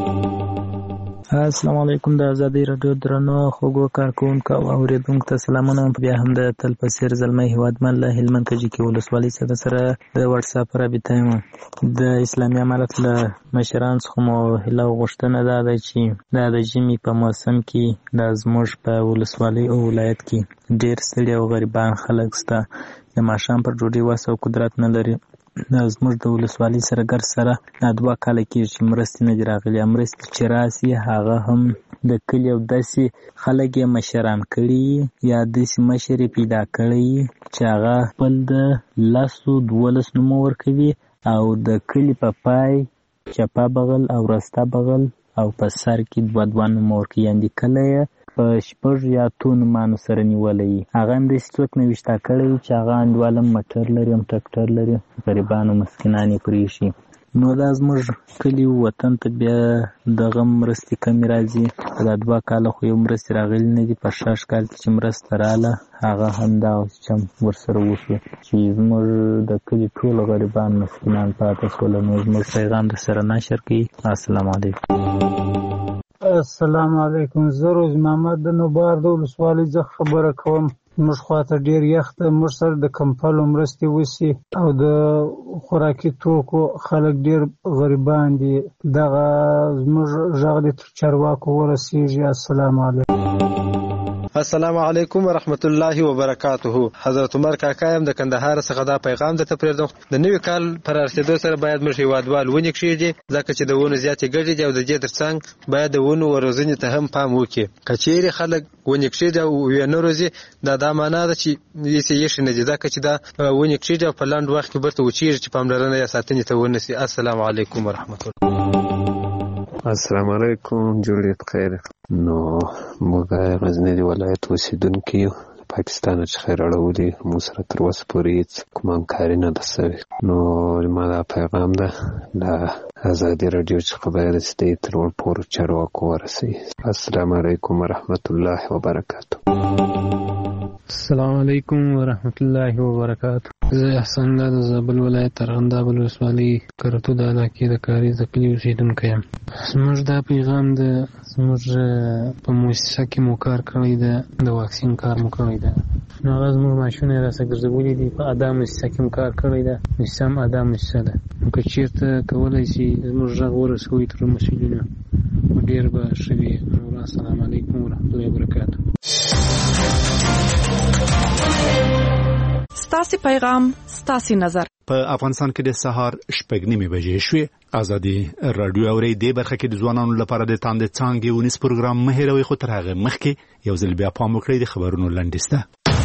[SPEAKER 26] السلام علیکم د آزادي رادیو درنو خوګو کارکونکو او اوریدونکو ته سلامونه. بیا هم د تل پسیر زلمي هوادمن له هلمند کجې کې ولسوالۍ سره سره د واتس اپ رابطه یم د اسلامي امارت له مشران څخه مو هله غوښتنه ده چې د ژمي په موسم کې د زموږ په ولسوالۍ او ولایت کې ډیر ستړي او غریبان خلک سته د ماښام پر ډوډۍ وس او قدرت نه لري. زموږ د ولسوالۍ سره ګر سره دوه کاله کېږي چې مرستې نه دي راغلي. مرستې چې راسي هغه هم د کلي او داسې خلک یې مشران کړي یا داسې مشر یې پیدا کړی چې هغه خپل د لسو دولس نومه ورکوي او د کلي په پای چپه بغل او رسته بغل او په سر کې دوه دوه نومه ورکوي. یعنې کله یې په شپږ یا اتو نومانو سره نیولی هغه هم داسې څوک نه ویشته کړی چې هغه انډوال هم موټر لري هم ټکټر لري غریبان او مسکینان یې پرېښي. نو دا زموږ کلي وطن ته بیا دغه مرستې کمې راځي. دا دوه کاله خو یو مرستې راغلي نه دي. په شاش کال کې چې مرسته راغله هغه همدغسې چې ورسره وشو چې زموږ د کلي ټول غریبان مسکینان پاتې شول. نو زموږ پیغام د سره نشر کوي. السلام علیکم.
[SPEAKER 27] السلام علیکم. زه روز محمد د نوبار د ولسوالۍ څخه خبره کوم. موږ خواته ډیر یخ ده. موږ سره د کمپلو مرستې وسي او د خوراکي توکو خلک ډیر غریبان دي. دغه زموږ غږ د چارواکو ورسیږي. السلام علیکم.
[SPEAKER 2] السلام علیکم ورحمت الله وبرکاته. حضرت عمر کاکا یم د کندهار څخه دا پیغام درته پرېږدم. د نوي کال پر رسېدو سره باید موږ هیوادوال ونې کښېږدي، ځکه چې د ونو زیاتې ګټې دي او د دې ترڅنګ باید د ونو روزنې ته هم پام وکړي. که چیرې خلک ونې کښېږدي او یې نه روزي، دا دا معنا ده چې هېڅ یې ایښې نه دي، ځکه چې دا ونې کښېږدي او په لنډ وخت کې بیرته وچېږي چې پاملرنه یې ساتنې ته ونشي. السلام علیکم ورحمت الله.
[SPEAKER 3] السلام علیکم، جوړیت خیر. نو موږ غزنی دی ولایت اوسیدونکي یو، پاکستان چې خیر اړولي موږ سره تر اوسه پورې هېڅ کومه همکاري نه ده سوې. نو ما دا پیغام ده له ازادي راډیو څخه باید چې دی تر ورپورو چارواکو ورسوي. السلام علیکم ورحمت الله وبرکاته.
[SPEAKER 7] السلام علیکم ورحمت الله وبرکاته. زه احسان الله د زابل ولایت ارغنداب ولسوالۍ کرتو د علاقې د کاریز د کلي اوسېدونکی یم. زموږ دا پیغام د زموږ په مؤسسه کې مو کار کړی ده، د واکسین کار مو کړی ده. نو هغه زموږ ماشونه یې راسه ګرځولي دي، په ادا مؤسسه کې مو کار کړی ده. مؤسسه هم ادا مؤسسه ده. نو که چېرته کولی شي زموږ غږ ورسوئ تر مسؤلینو، ډېر به ښه وي. السلام علیکم ورحمت الله وبرکاته.
[SPEAKER 9] ستاسې پیغام ستاسې نظر.
[SPEAKER 1] په افغانستان کې د سهار شپږ نیمې بجې شوې. ازادي راډیو اوري د برخه کې د ځوانانو لپاره د تاند څانګې ونیس پروګرام مه هېروئ، خو تر هغه مخکې یو ځل بیا پام وکړئ د خبرونو لنډیسته.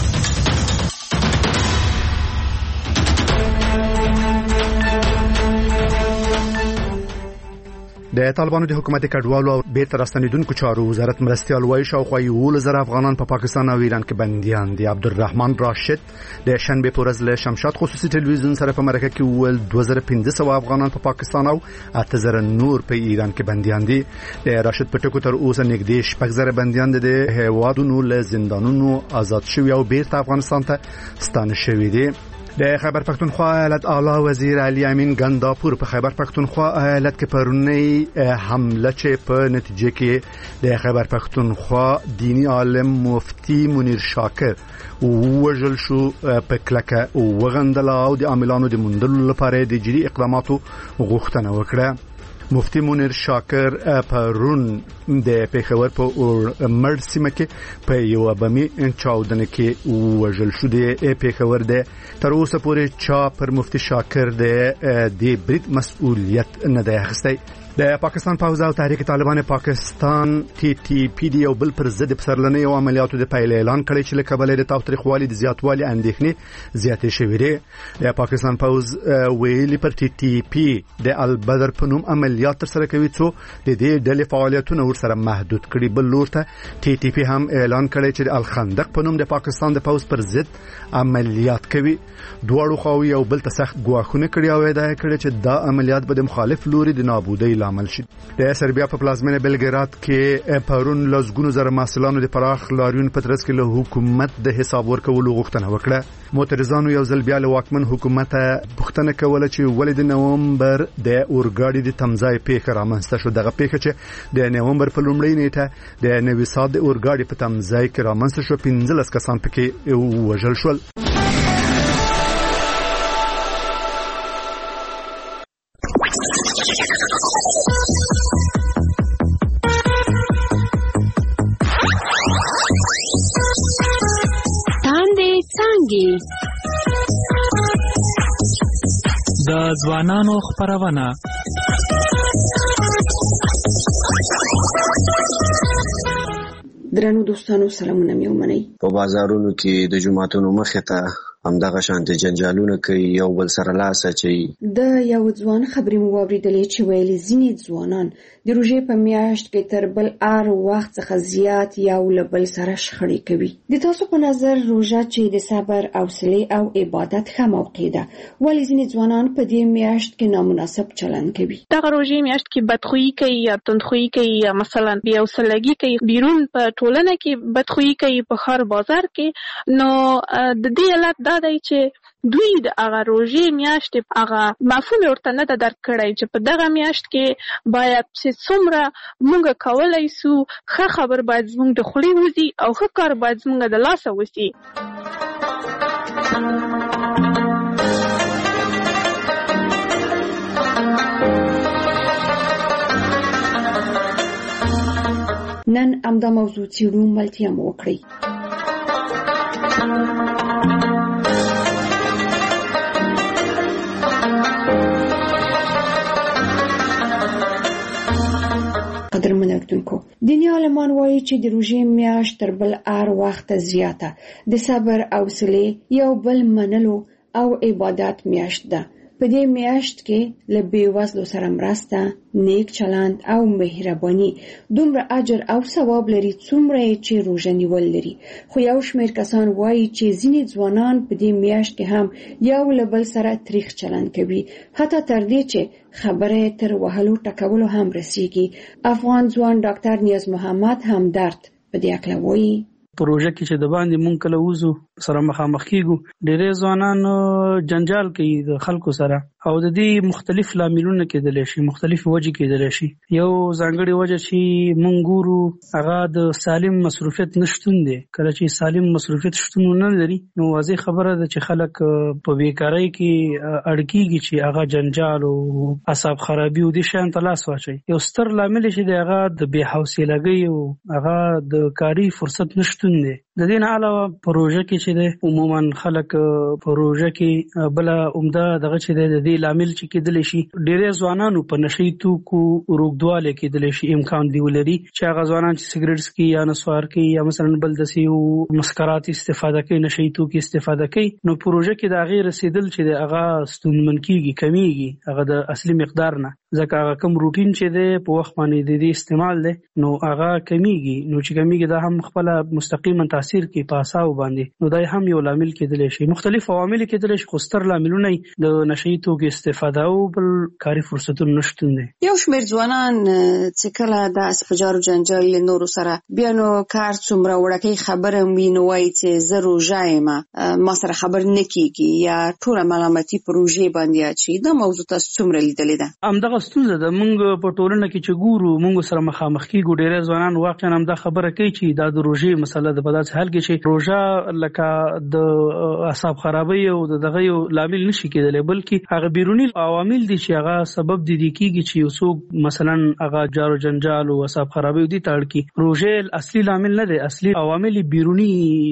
[SPEAKER 1] د طالبانو د حکومت کډوالو او بیرته راستنیدونکو چارو وزارت مرستیال وایي شاوخوا یولس زره افغانان په پاکستان او ایران کې بندیان دي. عبدالرحمن راشد د شنبه په ورځ له شمشاد خصوصي ټلویزیون سره په مرکه کې وویل دوه زره پنځه سوه افغانان په پاکستان او اته زره نور په ایران کې بندیان دي. د راشد په ټکو تر اوسه نږدې شپږ زره بندیان د هیوادونو له زندانونو آزاد شوي او بیرته افغانستان ته ستانه شوي دي. د خیبر پختونخوا ایالت اعلی وزیر علي امین ګنداپور په خیبر پختونخوا ایالت کې پرونی حمله چې په نتیجه کې د خیبر پختونخوا دینی عالم مفتی منیر شاکر ووژل شو په کلکه وغندل او د عاملانو د موندلو لپاره د جدي اقداماتو غوښتنه وکړه. مفتی منیر شاکر پرون د پیښور په مړ سیمه کې په یو بمي چاودنه کې وژل شو. د پیښور د تر اوسه پورې چا پر مفتی شاکر د د برید مسؤلیت نه دی اخیستی. د پاکستان پوځ او تحریک طالبان پاکستان ټي ټي پی ډي یو بل پر ضد پسرلنۍ او عملیاتو د پیل اعلان کړی چې له کبله د تاوتریخوالي د زیاتوالي اندېښنې زیاتې شوې دي. د پاکستان پوځ ویلي پر ټي ټي پی د البدر په نوم عملیات ترسره کوي څو د دې ډلې فعالیتونه ورسره محدود کړي. بل لور ته ټي ټي پی هم اعلان کړی چې د الخندق په نوم د پاکستان د پوځ پر ضد عملیات کوي. دواړو خواوې یو بل ته سخت ګواښونه کړي او ادعا کړې چې دا عملیات به د مخالف لوري د نابودۍ لامل شي. د سربیا په پلازمینه بلګراد کې پرون لزګونو زره محصلانو د پراخ لاریون په ترڅ کې له حکومت د حساب ورکولو غوښتنه وکړه. معترضانو یو ځل بیا له واکمن حکومت پوښتنه کوله چې ولې د نومبر د اورګاډي د تمځای پیښه رامنځته شو. دغه پیښه چې د نومبر په لومړۍ نیټه د نوي سات د اورګاډي په تمځای کې رامنځته شو، پنځلس کسان پکې وژل شول.
[SPEAKER 6] د ځوانانو خپرونه.
[SPEAKER 10] درنو دوستانو سلامونه مې ومنئ.
[SPEAKER 22] په بازارونو کې د جوماتونو مخې ته همدغه شانتي جنجالونه کوي، یو بل سره لاس اچوي.
[SPEAKER 10] د یو ځوان خبرې مو واورېدلې چې ویلي ځینې ځوانان د روژې په میاشت کې تر بل هر وخت څخه زیات یو له بل سره شخړې کوي. د تاسو په نظر روژه چې د صبر، حوصلې او عبادت ښه موقع ده، ولې ځینې ځوانان په دې میاشت کې نامناسب چلند کوي؟
[SPEAKER 11] دغه روژې میاشت کې بدخویي کوي یا تندخویي کوي یا مثلا بې حوصلګي کوي، بیرون په ټولنه کې بدخویي کوي، په ښار بازار کې. نو د دې علت دا دی چې دوی د هغه روژې میاشتې هغه مفهوم ورته نه ده درک کړی چې په دغه میاشت کې باید چې څومره موږ کولی سو، ښه خبر باید زموږ د خولې وځي او ښه کار باید زموږ د لاسه وځي.
[SPEAKER 10] نن همدا موضوع څېړو، ملتیا مو وکړئ. اوریدونکو دیني عالمان وایي چې د روژې میاشت تر بل هر وخت زیاته د صبر او حوصله یو بل منلو او عبادت میاشت ده. په دې میاشت کې له بېوزلو سره مرسته، نیک چلند او مهرباني دومره اجر او ثواب لري څومره چې روژه نیول لري. خو یو شمېر کسان وایي چې ځینې ځوانان په دې میاشت کې هم یو له بل سره تریخ چلند کوي، حتی تر دې چې خبره تر وهلو ټکولو هم رسیږي. افغان ځوان ډاکټر نیاز محمد همدرد په دې اړه وایي.
[SPEAKER 4] پروژه کې چې د باندې مونږ کله وځو سره مخامخ کیږو، ډېرې ځوانان جنجال کوي د خلکو سره او د دې مختلف لاملونه کېدلی شي، مختلف وجې کېدلی شي. یو ځانګړې وجه چې مونږ ګورو هغه د سالم مصروفیت نشتون دی. کله چې سالم مصروفیت شتون نه لري نو واضح خبره ده چې خلک په بیکارۍ کې اړ کېږي چې هغه جنجال او اعصاب خرابي او دې شیانو ته لاس واچوي. یو ستر لامل چې دی هغه د بې حوصلګۍ او هغه د کاري فرصت نشتون دی. د دې نه علاوه پروژه کې چې دی عموما خلک پروژه کې بل عمده دغه چې دی د دې لامل چې کېدلی شي ډېری ځوانانو په نشي توکو روږدوالی کېدلی شي امکان دی ولري چې هغه ځوانان چې سګرټ څکي یا نسوار کوي یا مثلا بل داسې مسکرات استفاده کوي، نشي توکي استفاده کوي، نو پروژه کې د هغې رسېدل چې دی هغه ستونزمن کېږي، کمیږي هغه د اصلي مقدار نه، ځکه هغه کوم روټین چې دی په وخت باندې د دې استعمال دی نو هغه کمیږي. نو چې کمیږي دا هم خپله مستقیما تاثیر کوي په اعصابو باندې، نو دا هم یو لامل کېدلی شي. مختلف عوامل کېدلی شي خو ستر لاملونه د نشي توکو استفاده او بل کاري فرصتونو نشتون دی.
[SPEAKER 5] یو شمېر ځوانان چې کله د اسپجار جنجال له نورو سره بیا نو کار څومره وړکۍ خبره وي نو وایي چې زه روژه یم، ما سره خبر نه کېږي یا ټوله ملامتي په روژې باندې اچوي. دا موضوع تاسو څومره لیدلې ده؟
[SPEAKER 4] همدغه ستونزه ده. موږ په ټولنه کې چې ګورو موږ سره مخامخ کېږو، ډېری ځوانان واقعا همدا خبره کوي چې دا د روژې مسله ده. په داسې حال کې چې روژه لکه د اعصاب خرابۍ او د دغه یو لامل نشي کېدلی، بلکې هغه بیروني عوامل دي چې هغه سبب دي دي کېږي چې یو څوک مثلا هغه جارو جنجال او اعصاب خرابۍ دي ته اړ کړي. روژه اصلي لامل نه دی، اصلي عوامل بیروني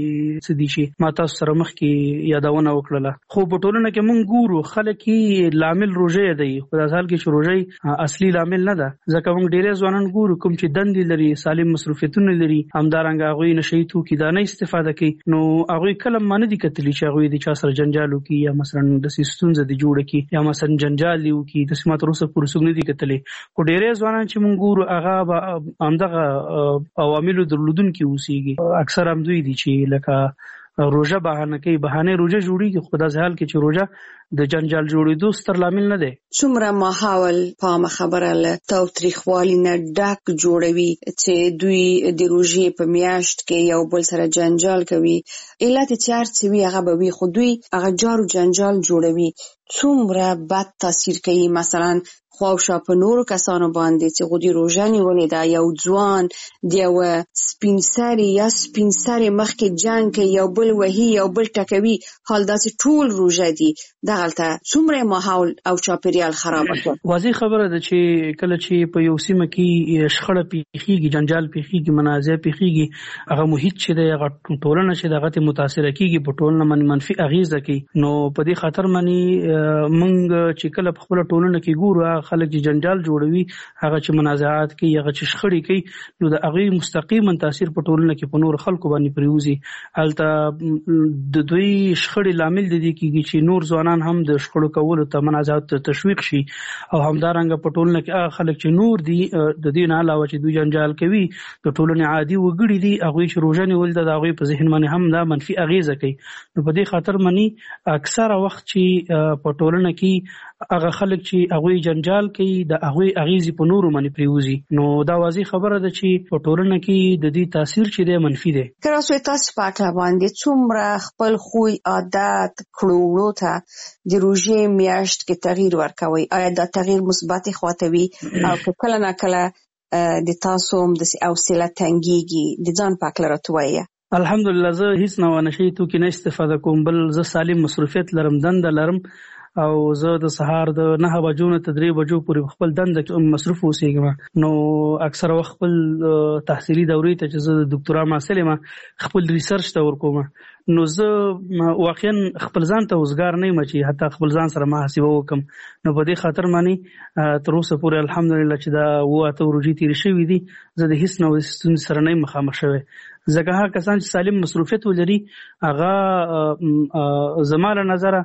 [SPEAKER 4] څه دي چې ما تاسو سره مخکې یادونه وکړله. خو په ټولنه کې موږ ګورو خلک یې لامل روژه دی، په داسې حال کې چې روژه اصلي لامل نه ده، ځکه موږ ډېری ځوانان ګورو کوم چې دندې لري، سالم مصروفیتونه لري، همدارنګه هغوی نشهیي توکي دا نه استفاده کوي، نو هغوی کله ما نه دي کتلي چې هغوی د چا سره جنجال وکړي یا مثلا داسې ستونزه دي جوړه کړي یا مثلا جنجال دي وکړي. داسې ما تر اوسه پورې څوک نه دي کتلي. خو ډېری ځوانان چې موږ ګورو هغه به همدغه عواملو درلودونکي اوسېږي. اکثر همدوی دي چې لکه روژه بهانه کوي، بهانه روژه جوړېږي، خو په داسې حال کې چې روژه د جنجال جوړېدو ستر لامل نه دی.
[SPEAKER 5] څومره ماحول پامه خبره له تاوتریخوالي نه ډک جوړوي چې دوی د روژې په میاشت کې یو بل سره جنجال کوي. علت چې هر څه وي هغه به وي، خو دوی هغه جارو جنجال جوړوي. څومره بد تاثیر کوي مثلا خواوشا په نورو کسانو باندې چې غوډي روژه نیولې ده. یو ځوان د یو سپین سري یا سپین سري مخکې جنګ کوي، یو بل وهي، یو بل ټکوي، حال داسې ټول روژه دي. دغلته څومره ماحول او چاپیریال خراب کړ.
[SPEAKER 4] واضح خبره ده چې کله چې په یو سیمه کې شخړه پیښیږي، جنجال پیښیږي، منازع پیښیږي، هغه محیط چې دی هغه ټولنه چې دغه ته متاثر کیږي، په ټولنه باندې منفي اغیزه کوي. نو په دې خاطر باندې موږ چې کله په خپل ټولنه کې ګورو خلک چې جنجال جوړوي، هغه چې منازعات کوي، هغه چې شخړې کوي، نو د هغې مستقیما تاثیر په ټولنه کې په نور خلکو باندې پرېوځي. هلته د دوی شخړې لامل د دې کېږي چې نور ځوانان هم د شخړو کولو ته منازعات ته تشویق شي، او همدارنګه په ټولنه کې هغه خلک چې نور دي د دې نه علاوه چې دوی جنجال کوي د ټولنې عادي وګړي دي، هغوی چې روژه نیول ده د هغوی په ذهن باندې هم دا منفي اغیزه کوي. نو په دې خاطر باندې اکثره وخت چې په ټولنه کې هغه خلک چې هغوی جنجال کوي د هغوی اغیزې په نورو باندې پرېوځي، نو دا واضح خبره ده چې په ټولنه کې د دې تاثیر چې دی منفي دی.
[SPEAKER 5] که راسوی تاسو په اکله باندې څومره خپل خوی عادت کړو وړو ته د روژې میاشت کې تغییر ورکوي؟ آیا دا تغییر مثبتې خواته وي او که کله نه کله د تاسو هم داسې حوصله تنګېږي؟ د ځان په اکله راته ووایه.
[SPEAKER 4] الحمدلله زه هیڅ نه نشي توکي نه استفاده کوم، بل زه سالم مصروفیت لرم، دنده لرم او زه د سهار د نه بجو نه تر درې بجو پورې خپل دنده مصروف اوسېږم. نو اکثر وخت خپل تحصیلي دورې ته چې زه د ډاکټرا محصل یم خپل ریسرچ ته ورکوم. نو زه واقعا خپل ځان ته وزګار نه یم چې حتی خپل ځان سره محاسبه وکم. نو په دې خاطر باندې تر اوسه پورې الحمدلله چې دا و اته ورځې تیر شوې دي زه د هیڅ نوې ستونزې سره نه مخامخ شوی. ځکه هغه کسان چې سالم مصروفیت ولري هغه زماره نظره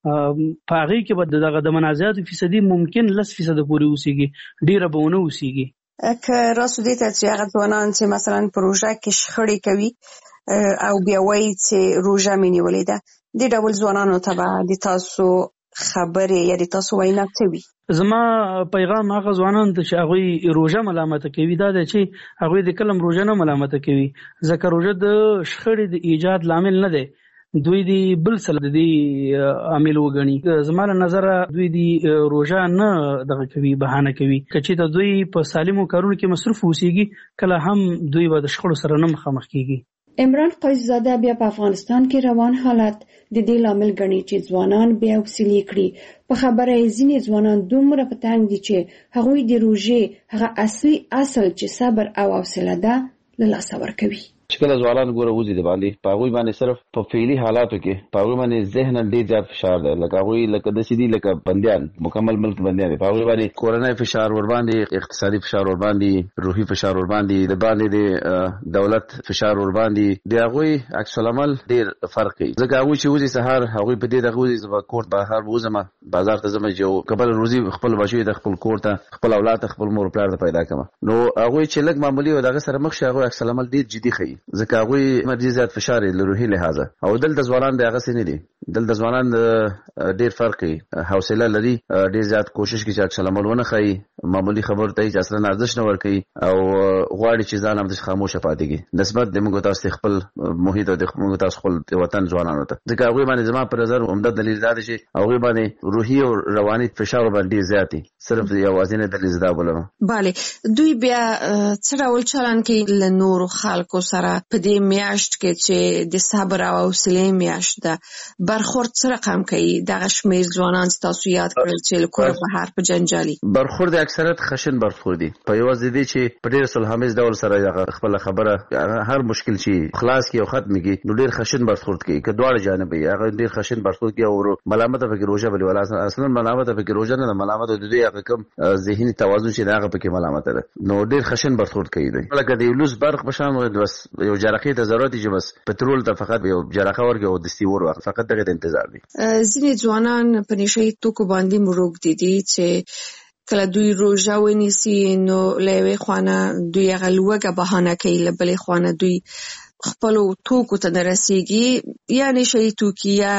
[SPEAKER 4] په هغه کې به دغه د منازعاتو فیصدي ممکن لس فیصد پورې اوسېږي ډیره به ونه اوسېږي.
[SPEAKER 5] که راسو دې ته چې هغه ځوانان چې مثلا پروژه کې شخړې کوي او بیا وایي چې روژه مې نیولې ده دې ډول ځوانانو ته به د تاسو خبرې یا د تاسو وینا څه وي؟
[SPEAKER 4] زما پیغام هغه ځوانانو ته چې هغوی روژه ملامته کوي دا دی چې هغوی د کلم روژه نه ملامته کوي ځکه روژه د شخړې د ایجاد لامل نه دی، دوی دی بل څه د دې عامل وګڼي. زما له نظره دوی دی روژه نه دغه کوي بهانه کوي. که چېرته دوی په سالمو کارونو کې مصروف اوسېږي کله هم دوی به د شخړو سره نه مخامخ کېږي.
[SPEAKER 10] عمران قیس زاده بیا په افغانستان کې روان حالت د دې لامل ګڼي چې ځوانان بیا وسیلې کړي. په خبره یې ځینې ځوانان دومره په تنګ دي چې هغوی د روژې هغه اصلي اصل چې صبر او حوصله ده له لاسه ورکوي.
[SPEAKER 23] چې کله ځوانان ګوره وځي د باندې په هغوی باندې صرف په فعلي حالاتو کې په هغوی باندې ذهناً ډېر زیات فشار دی، لکه هغوی لکه داسې دي لکه بندیان مکمل ملک بندیان دي. په هغوی باندې کورنۍ فشار ورباندې، اقتصادي فشار ورباندې، روحي فشار ورباندې، د باندې د دولت فشار ورباندې، د هغوی عکس العمل ډېر فرق کوي. ځکه هغوی چې وځي سهار هغوی په دې دغه وځي زه کور بهر وځم بازار ته ځم چې کبل روزي خپل بچي د خپل کور ته خپل اولاد خپل مور پلار ته پیدا کړم. نو هغوی چې لږ معمولي او دغه سره مخ شي هغوی عکس العمل ډېر جدي ښيي ځکه هغوی مرجي زیات فشار له روحي لحاظه. او دلته ځوانان د هغه څه نه دي، دلته ځوانان ډېر فرق کوي، حوصله لري، ډېر زیات کوشش کوي چې عکس العمل ونه ښيي، معمولي خبرو ته چې اصلا ارزښت نه ورکوي او غواړي چې ځان هم خاموشه پاتې کړي نسبت د موږ تاسو خپل محیط او د موږ تاسو خپل وطن ځوانانو ته. ځکه هغوی باندې زما په نظر عمده دلیل دا دی چې هغوی باندې روحي او رواني فشار باندې زیات دي. صرف یوازینی دلیل دا بولم.
[SPEAKER 5] bale دوی بیا څه ډول چلن کوي له نورو خلکو سره په دې میاشت کې چې د صبر او حوصلې میاشت ده برخورد څه رقم کوي؟ دغه شمېر ځوانان چې تاسو یاد کړل چې له کوره بهر په جنجالي
[SPEAKER 23] برخورد اکثریت خشن برخورد دي په یوازې دي چې په ډېر صلحامیز ډول سره خپل خبره هر مشکل چې خلاص کی او ختم کی نو ډېر خشن برخورد کوي. که دواړه جانب یې هغه ډېر خشن برخورد کوي او ملامت پکې روزه بلی ولا اصلا ملامت پکې روزه نه ملامت د دې هغه کم ذهني توازن چې هغه پکې ملامت ده نو ډېر خشن برخورد کوي. لکه د لوز برق بشان بس یو جرقې ته ضرورت چې بس پټرول ته فقط یو جرقه ورګي او د سیور وخت فقط دغه انتظار دي.
[SPEAKER 5] ځینې ځوانان په نشي توکو باندې مروږ دي دي چې کله دوی روژه ونیسي نو له یوې خوانه دوی هغه لوږه بهانه کوي، له بلې خوانه دوی خپلو توکو ته نه رسېږي یا نشي توکي یا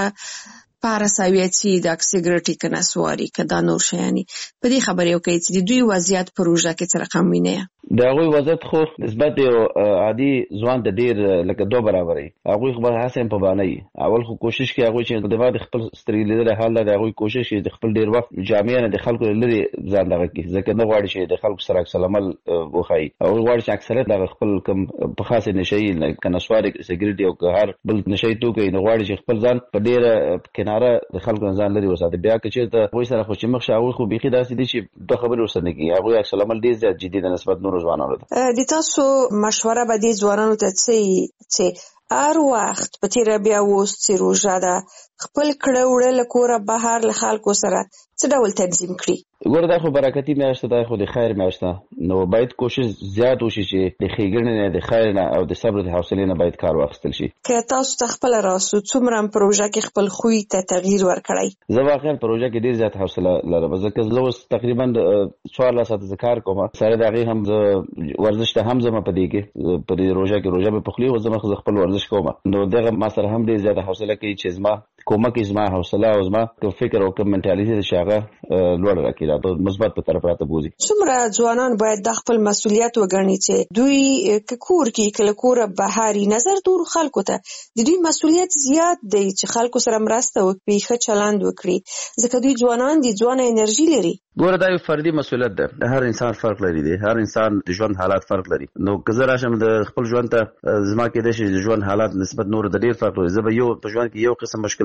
[SPEAKER 5] پاراساویتي د سیګریټي که نسواري که دا نور شیانې. په دې خبرې وکړئ چې د دوی وضعیت په روژه کې څه رقم وینئ؟
[SPEAKER 23] د هغوی وضعیت خو نسبت یو عادي ځوان ته ډېر لکه دوه برابر وي. هغوی خپل هڅه په بانه وي، اول خو کوشش کوي هغوی چې د بعد خپل سترګې لیدلی حال ده د هغوی کوشش کوي د خپل ډېر وخت جامع نه د خلکو لرې ځان دغه کړي ځکه نه غواړي چې د خلکو سره عکس العمل وښایي. هغوی غواړي چې اکثریت دغه خپل کوم په خاصې نشهیي که نسواري سیګریټ او که هر بل نشهیي توکی نو غواړي چې خپل ځان په ډېره کناره د خلکو نه ځان لرې وساتي. بیا که چېرته هغوی سره خو چې مخ شي هغوی خو بیخي داسې دي چې دوه خبرې ورسره نه کوي. هغوی عکس العمل ډېر زیات جدي ده نسبت نورو ځوانانو ته.
[SPEAKER 5] د تاسو مشوره به دې ځوانانو ته څه چې هر وخت په تیره بیا اوس چې روژه ده خپل کړه وړه له کوره بهر له خلکو سره څه ډول تنظیم کړي؟
[SPEAKER 23] ګوره دا خو برکتي میاشت ده، خو د خیر میاشت ده نو باید کوشش زیات وشي چې د ښېګڼې نه د خیر نه او د صبر د حوصلې نه باید کار واخیستل شي.
[SPEAKER 5] که تاسو ته خپله راسو څومره په روژه کې خپل خوی ته تغییر ورکړی؟
[SPEAKER 23] زه واقعا په روژه کې ډېر زیات حوصله لرم ځکه زه اوس تقریبا څوارلس ساعته زه کار کوم، سره د هغې هم زه ورزش ته هم ځم په دې کې په دې روژه کې روژه مې پخلي او زه خپل ورزش کوم نو دغه ما سره هم ډېر زیاته حوصله کوي چې زما کومک زما حوصله او زما فکر او کوم منټالیټي چې هغه لوړ راکړي دا په مثبت په طرف راته بوزي.
[SPEAKER 5] څومره ځوانان باید د خپل مسؤلیت وګڼي چې دوی که کور کې کله کوره بهاري نظر دور خلکو ته د دوی مسؤلیت زیات دی چې خلکو سره مرسته وکړي، ښه چلند وکړي ځکه دوی ځوانان دي، ځوانه انرژي لري.
[SPEAKER 23] ګوره دا یو فردي مسؤلیت ده، هر انسان فرق لري دی، هر انسان د ژوند حالات فرق لري. نو که زه راشم د خپل ژوند ته زما کېدای شي د ژوند حالات نسبت نور د ډېر فرق لري، زه به یو په ژوند کې یو قسم مشکل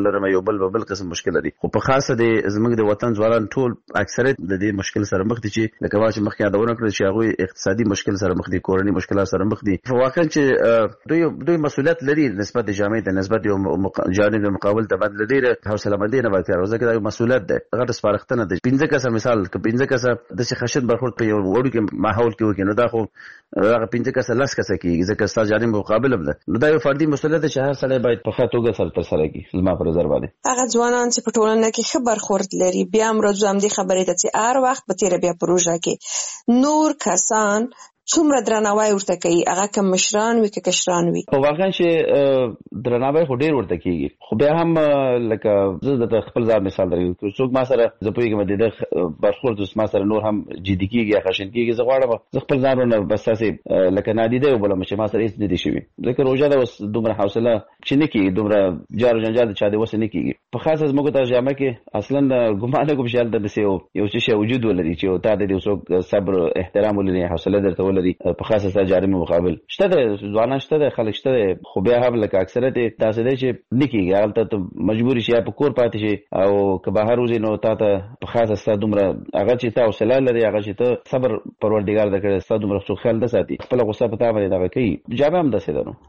[SPEAKER 23] لرم یو بل بل قسم مشکل لري خو په خاصه د زموږ د وطن ځوانان ټول اکثریت د دې مشکل سره مخ دي چې لکه واچ مخکې یادونه کړل چې هغه اقتصادي مشکل سره مخ دي کورنۍ مشکلات سره مخ دي واقعا چې دوی دوی مسؤلیت لري نسبت جامعه ته نسبت یو جانب مقابل ته باندې ډېر حوصله مندي نه وکړي او ځکه دا مسؤلیت ده غټ سپارښتنه ده پنځه کسه مثال ک پنځه کسه د خشن برخورد په یو وړو کې ماحول کې وکړي نو دا خو هغه پنځه کسه لاس کسه کیږي ځکه ستاسو جانب مقابل هم ده نو دا یو فردي مسؤلیت چې هر سړی باید په ښه توګه سره تر سره کړي زما په نظر باندې
[SPEAKER 8] هغه ځوانان چې په ټولنه کې ښه برخورد لري بیا هم راځو هم دې خبرې ته چې هر وخت په تیره بیا پروژه کې نور کسان څومره درناوی ورته کوي هغه کوم مشران وي که کشران وي
[SPEAKER 23] په واقعا چې درناوی خو ډیر ورته کیږي خو بیا هم لکه زه د خپل ځان مثال درکوم څوک ما سره زه پوهیږم د برخورد ما سره نور هم جدي کیږي یا خشن کیږي زه غواړم زه خپل ځان نه بس تاسې لکه نادیده وبلم چې ما سره هیڅ نه دي شوي ځکه روژه ده اوس دومره حوصله چې نه کیږي دومره جار جنجال د چا دی اوس نه کیږي په خاصه زموږ ترجمه کې اصلا ګمان کوم چې د دسې یو څه وجود ولري چې تا د څوک صبر احترام ولري حوصله درته لري په خاصه سره جاري مقابل شته د ځوانان شته د خلک شته خو بیا هم لکه اکثریت تاسو دی چې نکیږي هغه ته مجبوري شي په کور پاتې شي او که بهر وځي نو تا ته په خاصه سره دومره هغه چې تا حوصله لري هغه چې ته صبر پروردګار درکړي ستا دومره څو خیال ده ساتي خپل غصه په تا باندې دغه کوي جامه هم داسې ده نو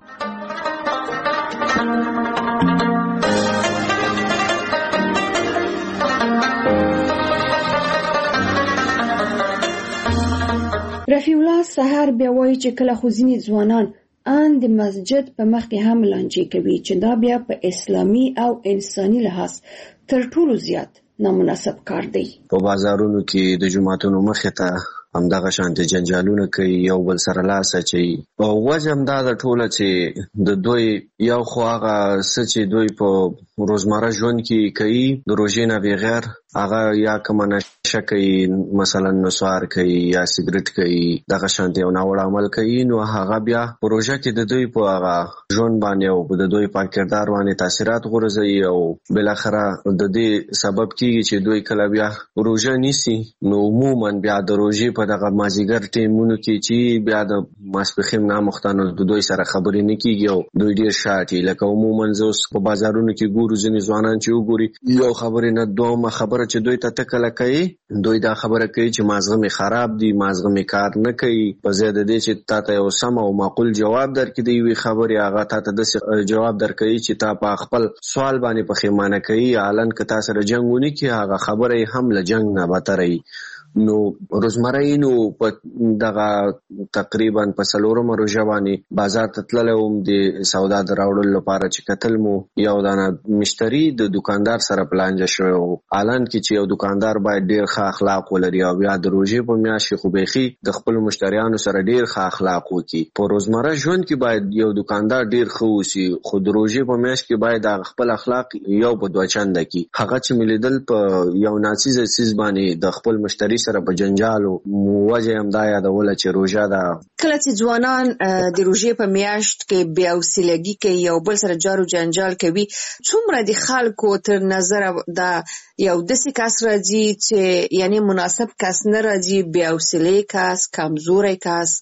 [SPEAKER 10] رفیع الله سحر بیا وایي چې کله خو ځینې ځوانان ان د مسجد په مخ کې هم لانجې کوي چې دا بیا په اسلامي او انساني لحاظ تر ټولو زیات نامناسب کار دی
[SPEAKER 12] په بازارونو کې د جمعتونو مخې ته همدغه شانتي جنجالونه کوي یو بل سره لاس اچوي او وجه هم دا د ټوله چې د دوی یو خو هغه څه چې دوی په روزمره ژوند کې کوي د روژې نه بغیر هغه یا کومه نشه کوي مثلا نسوار کوي یا سیګریټ کوي دغه شانتي یو ناوړه عمل کوي نو هغه بیا په روژه کې د دوی په هغه ژوند باندې او د دوی په کردار باندې تاثیرات غورځوي او بالاخره د دې سبب کیږي چې دوی کله بیا روژه نیسي نو عموما بیا د روژې په دغه مازیګر ټیمونو کې چې بیا د ماسپخیم نامختانو د دوی سره خبرې نه کیږي او دوی ډیر شاټي لکه عموما زوس په بازارونو کې ګورو ځینې ځوانان چې وګوري یو خبرې نه دومره خبره چې دوی ته تکله کوي دوی دا خبره کوي چې مازغه می خراب دي مازغه می کار نه کوي په زیاده دي چې تا ته یو سم او معقول جواب درکې دی وی خبره هغه تا ته د جواب درکوي چې تا په خپل سوال باندې پخېمانه کوي علن که تا سره جنگونی کې هغه خبره هم له جنگ نه بتري نو روزمره نو په دغه تقریبا په څلورم روژه باندې بازار ته تللی وم د سودا د راوړلو لپاره چې کتل مو یو دانه مشتری د دکاندار سره پلانجه شوی و الان کې چې یو دکاندار باید ډیر ښه اخلاق ولري او بیا د روژې په میاشت کې خو بیخي د خپلو مشتریانو سره ډیر ښه اخلاق وکړي په روزمره ژوند کې باید یو دکاندار ډیر ښه اوسي خو د روژې په میاشت کې باید د خپل اخلاق یو په دوه چنده کړي هغه چې مې لیدل په یو ناڅیزه څیز باندې د خپل مشتری سره په جنجالو وجه هم دا یادوله چې روژه ده
[SPEAKER 5] کله چې ځوانان د روژې په میاشت کې بې حوصلګي کوي یو بل سره جارو جنجال کوي څومره د خلکو تر نظر دا یو داسې کس راځي چې یعنی مناسب کس نه راځي بې حوصلې کس کمزوری کس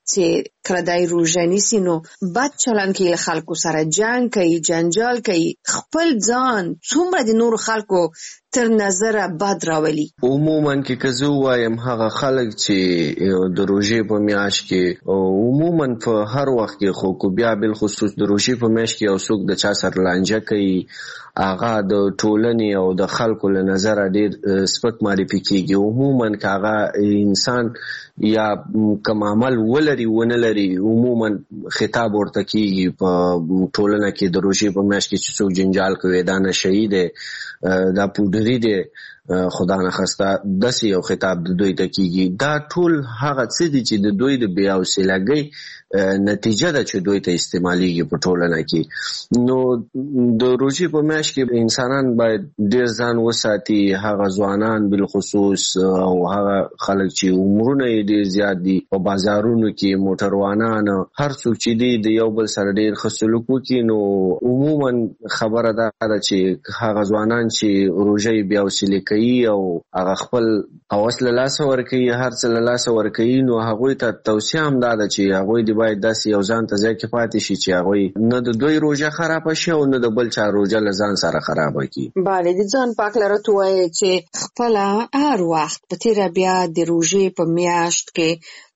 [SPEAKER 5] چې کله دای روژه نیسي نو بد چلند کوي له خلکو سره جنگ کوي جنجال کوي خپل ځان څومره د نورو خلکو تر نظره بد راولي
[SPEAKER 12] عموما کې که زه ووایم هغه خلک چې د روژې په میاشت کې عموما په هر وخت کې خو کو بیا بالخصوص د روژې په میاشت کې یو څوک د چا سره لانجه کوي هغه د ټولنې او د خلکو له نظره ډیر سپک معرفي کیږي عموما که هغه انسان یا کوم عمل ولري ونه لري عموما خطاب ورته کیږي په ټولنه کې د روژې په میاشت کې چې څوک جنجال کوي دا نشهیي دی دا پودري دی خدا نه خسته داسې یو خطاب د دوی ته کیږي دا ټول هغه څه دي چې د دوی د بې حوصلګۍ نتیجه ده چې دوی ته استعمالیږي په ټولنه کې نو د روژې په میاشت کې انسانان باید ډیر ځان وساتي هغه ځوانان بالخصوص او هغه خلک چې عمرونه یې ډیر زیات دي په بازارونو کې موټروانان هر څوک چې دي د یو بل سره ډیر ښه سلوک وکړي نو عموما خبره ده چې هغه ځوانان چې روژه یې بې حوصلې کوي او هغه خپل هوس له لاسه ورکوي هر څه له لاسه ورکوي نو هغوی ته توصیه هم دا ده چې هغوی د باید داسې یو ځان ته ځای کې پاتې شي چې هغوی نه د دوی روژه خرابه شي او نه د بل چا روژه له ځان سره خرابه کړي.
[SPEAKER 5] بله د ځان پاک لرت وایي چې خپله هر وخت په تیره بیا د روژې په میاشت کې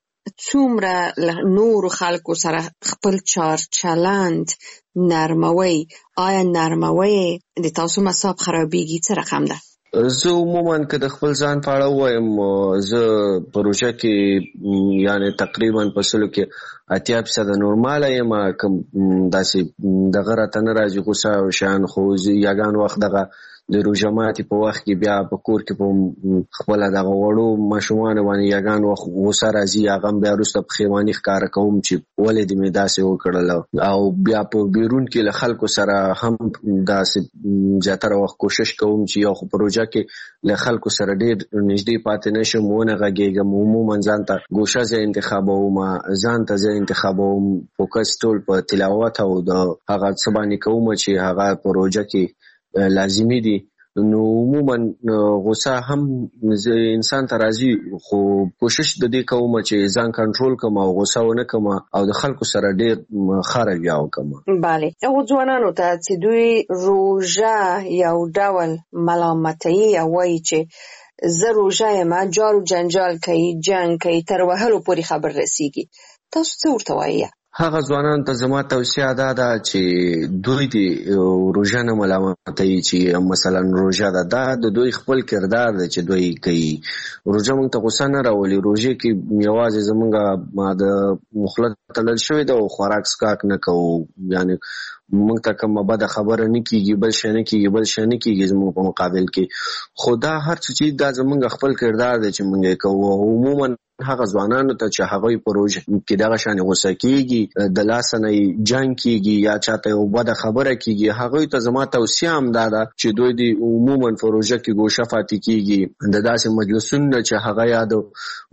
[SPEAKER 5] څومره نورو خلکو سره خپل چار چلند نرموي. آیا نرموي د تاسو مصاب خرابېږي څه رقم ده؟
[SPEAKER 12] زه عموما که د خپل ځان په اړه ووایم، زه په روژه کې یعنې تقریبا په سلو کې اتیا فیصده نورماله یم. که داسې دغه راته نه راځي غوسه او شیان، خو یګان وخت دغه د روژه ماتي په وخت کې بیا په کور کې په خپله دغه وړو ماشومانو باندې یګان وخت غوسه راځي. هغه هم بیا وروسته پښیماني ښکاره کوم چې ولې دې مې داسې وکړل، او بیا په بیرون کې له خلکو سره هم داسې زیاتره وخت کوشش کوم چې یو خو په روژه کې له خلکو سره ډېر نږدې پاتې نه شم، ونه غږېږم. عموما ځان ته ګوشه ځای انتخابوم، ځان ته ځای انتخابوم، فوکس ټول په تلاوت او د هغه څه باندې کوم چې هغه په روژه کې لازمي دي. نو عموما غوسه هم انسان ته راځي، خو کوشش د دې کوم چې ځان کنټرول کوم او غوسه ونه کوم او د خلکو سره ډېر ښه رویه وکړم.
[SPEAKER 5] بله هغو ځوانانو ته چې دوی روژه یو ډول ملامتوي او وایي چې زه روژه یم، جار و جنجال کوي، جنګ کوي، تر وهلو پورې خبر رسیږي، تاسو څه ورته وایي؟
[SPEAKER 12] هغه ځوانانو ته زما توصیه دا ده چې دوی د روژه نه ملامتوي چې مثلا روژه ده، دا د دوی خپل کردار دی چې دوی کوي. روژه موږ ته غوسه نه راولي. روژې کې یوازې زموږ د مخله تړل شوې ده او خوراک څښاک نه کوو، یعنې موږ ته کومه بده خبره نه کېږي، بل شی نه کېږي، بل شی نه کېږي زموږ په مقابل کې. خو دا هر څه چې دا زموږ خپل کردار دی چې موږ یې کوو. عموما هغه ځوانانو ته چې هغوی په روژه کې دغه شانې غوسه کېږي، د لاسه نه جنګ کېږي یا چاته یو بده خبره کېږي، هغوی ته زما توصیه هم دا ده چې دوی د عموما په روژه کې ګوشه پاتې کېږي. د داسې مجلسونو نه چې هغه یا د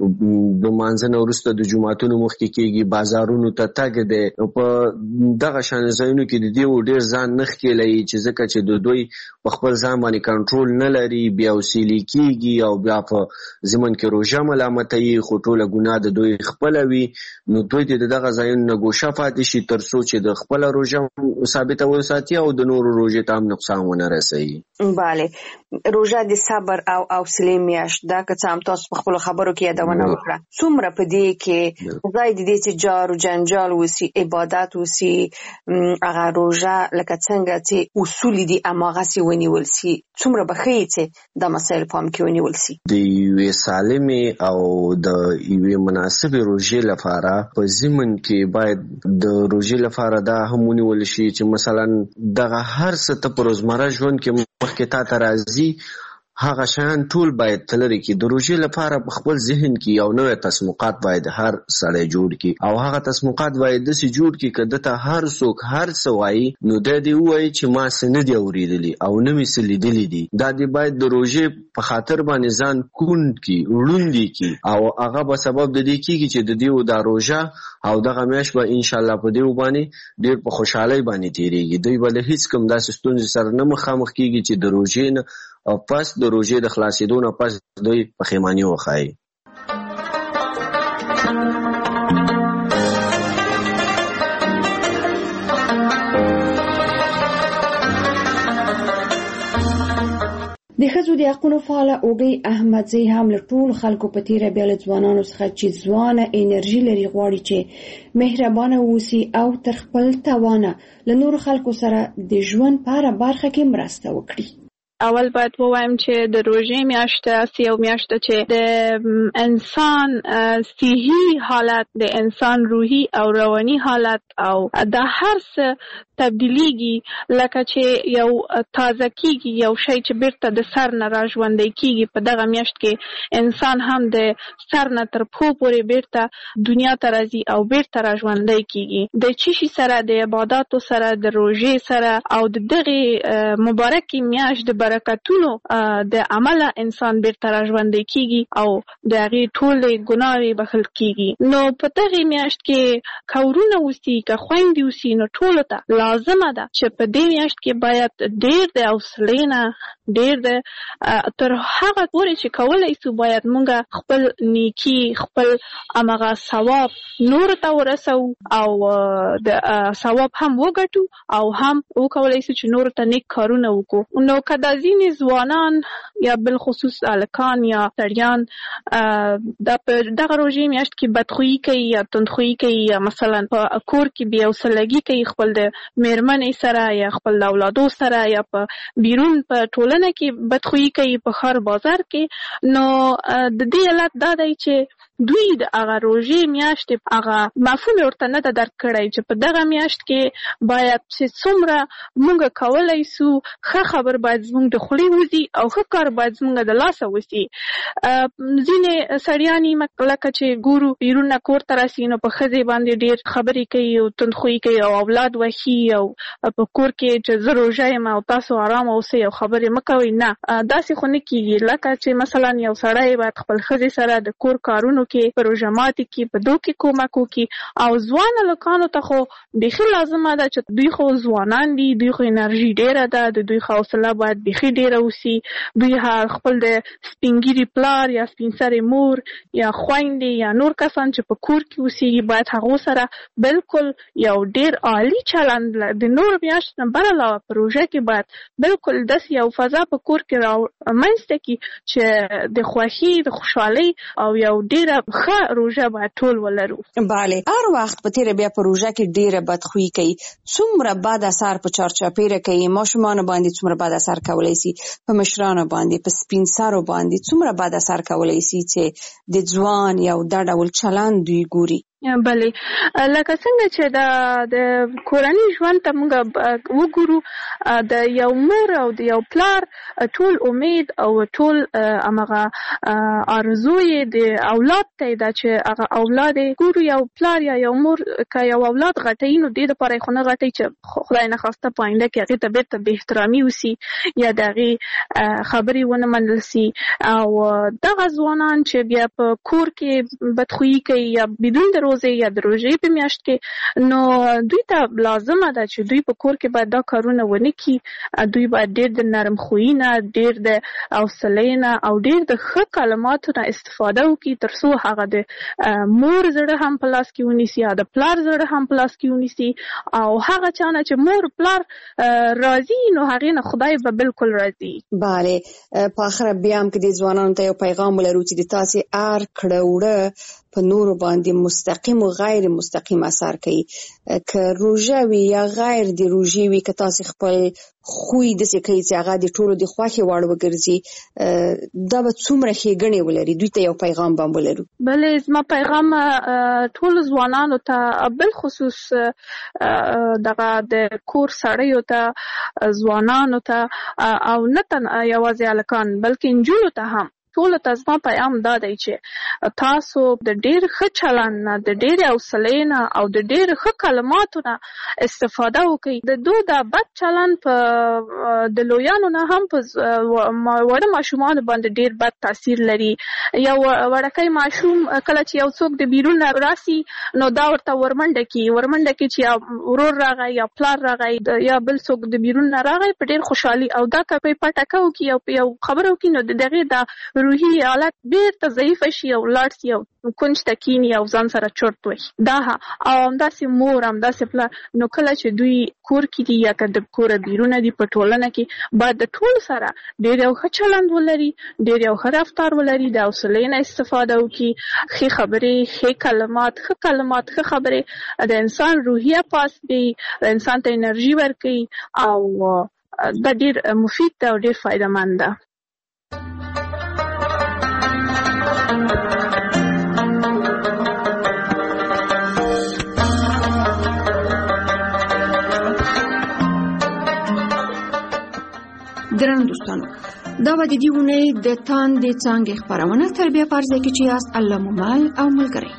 [SPEAKER 12] لمانځه نه وروسته د جوماتونو مخکې کېږي، بازارونو ته تګ دی، په دغه شانې ځایونو کې د دې ډېر ځان نه ښکېلوي چې ځکه چې د دوی په خپل ځان باندې کنټرول نه لري، بیا وسیلې کېږي او بیا په ضمن کې روژه ملامتوي، خو ټوله ګناه د دوی خپله وي. نو دوی د دغه ځایونو نه ګوشه پاتې شي تر څو چې د خپله روژه ثابته وساتي او د نورو روژې ته هم نقصان ونه رسوي.
[SPEAKER 5] بله روژه د صبر او حوصلې میاشت ده، که څه هم تاسو په خپلو خبرو کې یادونه وکړه. څومره په دې کې ځای د دې چې جار و جنجال وسي، عبادت وسي، هغه روژه لکه څنګه چې اصول دي هماغسې ونیول سي، څومره به ښیي چې دا مسایل پام کې ونیول سي؟
[SPEAKER 12] د یوې سالمې او د یوې مناسبې روژې لپاره په ضمن کې باید د روژې لپاره دا هم ونیول شي چې مثلا دغه هر څه ته په روزمره ژوند کې مخکې تا ته راځي هغه شیان ټول باید تلري کې. د روژې لپاره په خپل ذهن کې یو نوې تصمیمات باید هر سړی جوړ کړي او هغه تصمیمات باید داسې جوړ کړي که دته هر څوک هر څه وایي نو دا دې ووایي چې ما څه نه دي اورېدلي او نه مې څه لیدلي دي. دا دې باید د روژې په خاطر باندې ځان کوڼ کړي، ړوند کړي او هغه به سبب د دې کېږي چې د دې دا روژه او دغه میاشت به انشاءالله په دې باندې ډېر په خوشحالۍ باندې تېرېږي. دوی به له هېڅ کوم داسې ستونزې سره نه مخامخ کېږي چې د روژې نه او پس د روژې د خلاصېدو نه پس دوی پښیماني وښایي.
[SPEAKER 10] د ښځو د حقونو فعاله اوږۍ احمدزۍ هم له ټولو خلکو په تېره بیا له ځوانانو څخه چې ځوانه انرژي لري غواړي چې مهربانه اوسي او تر خپل توانه له نورو خلکو سره د ژوند په هره برخه کې مرسته وکړي.
[SPEAKER 11] اول باید ووایم چې د روژې میاشت داسې یو میاشت ده چې د انسان صحي حالت، د انسان روحي او رواني حالت او د هر څه تبدیلیږي، لکه چې یو تازه کیږي، یو شی چې بیرته د سر نه را ژوندی کیږي. په دغه میاشت کې انسان هم د سر نه تر پښو پورې بیرته دنیا ته راځي او بیرته را ژوندی کیږي. د چی شي سره، د عباداتو سره، د روژې سره او د دغه مبارکې میاشت د برکتونو د عمله انسان بیرته راژوندی کیږي او د هغې ټولې ګناوې بخښل کیږي. نو په دغې میاشت کې که ورونه اوسي که خویندې اوسي نو ټولو ته لازمه ده چې په دې میاشت کې باید ډېر د حوصلې نه ډېر د تر هغه پورې چې کولی سو باید مونږ خپل نیکي خپل همغه ثواب نورو ته ورسو او د ثواب هم وګټو او هم وکولی سو چې نورو ته نیک کارونه وکړو. نو که دا ځینې ځوانان یا بالخصوص هلکان یا سړیان دا په دغه روژې میاشت کې بدخویي کوي یا تندخویي کوي یا مثلا په کور کې بې حوصلګي کوي خپل د مېرمنې سره یا خپل د اولادو سره یا په بیرون په ټولنه کې بدخویي کوي په ښار بازار کې، نو د دې علت دا دی چې دوی د هغه روژې میاشتې هغه مفهوم ورته نه ده درک کړی چې په دغه میاشت کې باید چې څومره مونږ کولی سو ښه خبر باید زموږ د خولې وځي او ښه کار باید زموږ د لاسه وسي. ځینې سړیان لکه چې ګورو بیرون نه کور ته راسي نو په ښځې باندې ډېر خبرې کوي او تندخویي کوي او اولاد وښي او په کور کې چې زه روژه یم او تاسو آرام اوسئ او خبرې مه کوئ. نه، داسې خو نه کېږي. لکه چې مثلا یو سړی باید خپل ښځې سره د کور کارونو کې په روژه ماتي کې په دو کې کومک وکړي او ځوان هلکانو ته خو بیخي لازمه ده چې دوی خو ځوانان دي، دوی خو انرژي ډېره ده، د دوی حوصله باید بیخي ډېره اوسي. دوی خپل د سپین ږیري پلار یا سپین سرې مور یا خویندې یا نور کسان چې په کور کې اوسېږي باید هغو سره بالکل یو ډېر عالي چلند د نورو میاشتو نه بر علاوه په روژه کې باید بالکل داسې یو فضا په کور کې رامنځته کړي چې د خوښۍ د خوشحالۍ او یو ډېره ښه روژه باید ټول ولرو.
[SPEAKER 5] بله، هر وخت په تیره بیا په روژه کې ډېره بدخویي کوي، څومره بد اثر په چارچاپېره کوي، ماشومانو باندې څومره بد اثر کولی سي، په مشرانو باندې، په سپین سرو باندې څومره بد اثر کولی سي چې د ځوان یو دا ډول چلند دوی ګوري.
[SPEAKER 11] بله، لکه څنګه چې د د کورني ژوند ته موږ وګورو، د یو مور او د یو پلار ټول امید او ټول همغه آرزو یې د اولاد ته ده چې هغه اولاد یې ګورو. یو پلار یا یو مور که یو اولاد غټوي نو دې دپاره یې خو نه غټوي چې خدای نخواسته په آینده کې هغې ته بېرته بې احترامي وسي یا د هغې خبرې ونه منل سي. او دغه ځوانان چې بیا په کور کې بدخویي کوي یا بدون د یا د روژې په میاشت کې، نو دوی ته لازمه ده چې دوی په کور کې باید دا کارونه ونه کړي. دوی باید ډېر د نرم خویي نه، ډېر د حوصلې نه او ډېر د ښه کلماتو نه استفاده وکړي تر څو هغه د مور زړه هم په لاس کې ونیسي او د پلار زړه هم په لاس کې ونیسي. او هغه چا نه چې مور پلار راضي نو هغې نه خدای به بالکل راضي.
[SPEAKER 5] بله، په آخره بیا هم که د ځوانانو ته یو پیغام ولرو چې د تاسې هر کړه وړه په نورو باندې مستقیم او غیر مستقیم اثر کوي، که روژه وي یا غیر د روژې وي، که تاسې خپل خوی داسې کوي چې هغه د ټولو د خوښې وړ وګرځي، دا به څومره ښېګڼې ولري. دوی ته یو پیغام به هم ولرو.
[SPEAKER 11] بلې، زما پیغام ټولو ځوانانو ته بالخصوص دغه د کور سړیو ته، ځوانانو ته او نه تنها یوازې هلکان بلکې نجونو ته هم ټولو ته زما پیغام دا دی چې تاسو د ډېر ښه چلند نه، د ډېرې حوصلې نه او د ډېر ښه کلماتو نه استفاده وکړئ. د دو دا بد چلند په د لویانو نه هم په وړه ماشومانو باندې ډېر بد تاثیر لري. یو وړکی ماشوم کله چې یو څوک د بیرون نه راسي نو دا ورته ورمنډه کړي ورمنډه کړي چې یا ورور راغی یا پلار راغی یا بل څوک د بیرون نه راغی په ډېر خوشحالي او دا که په پټکه وکړي او په یو خبره وکړي نو د هغې دا روحي حالت بیرته ضعیفه شي او لاړ شي او کونج ته کیني او ځان سره چرت وهي. دا او همداسې مور همداسې پلار، نو کله چې دوی کور کې دي یا که د کوره بیرونه دي په ټولنه کې باید د ټولو سره ډېر یو ښه چلند ولري، ډېر یو ښه رفتار ولري، د حوصلې نه استفاده وکړي، ښې خبرې، ښې کلمات، ښه کلمات، ښه خبرې د انسان روحیه پاس دی، د انسان ته انرژي ورکوي او دا ډېر مفید ده او ډېر فایده مند ده.
[SPEAKER 10] ګرانو دوستانو، دا به د دې اونۍ د تاندې څانګې خپرونه تربیه په ارزه کې چې یاست الله مو مل او ملګری.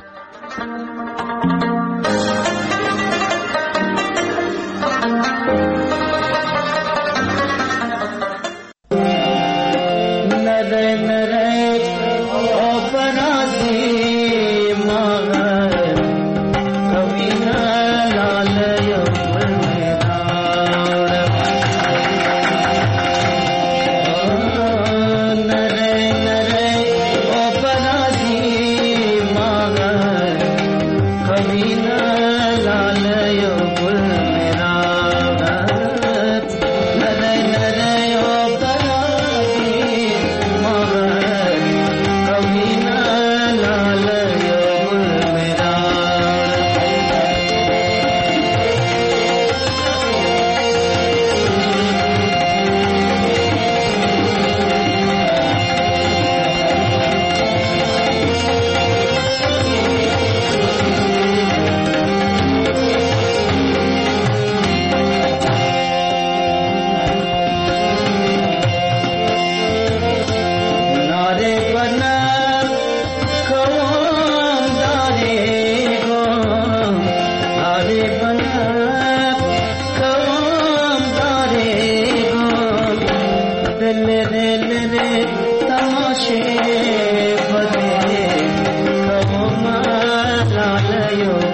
[SPEAKER 13] तमाशे बदे कहो माला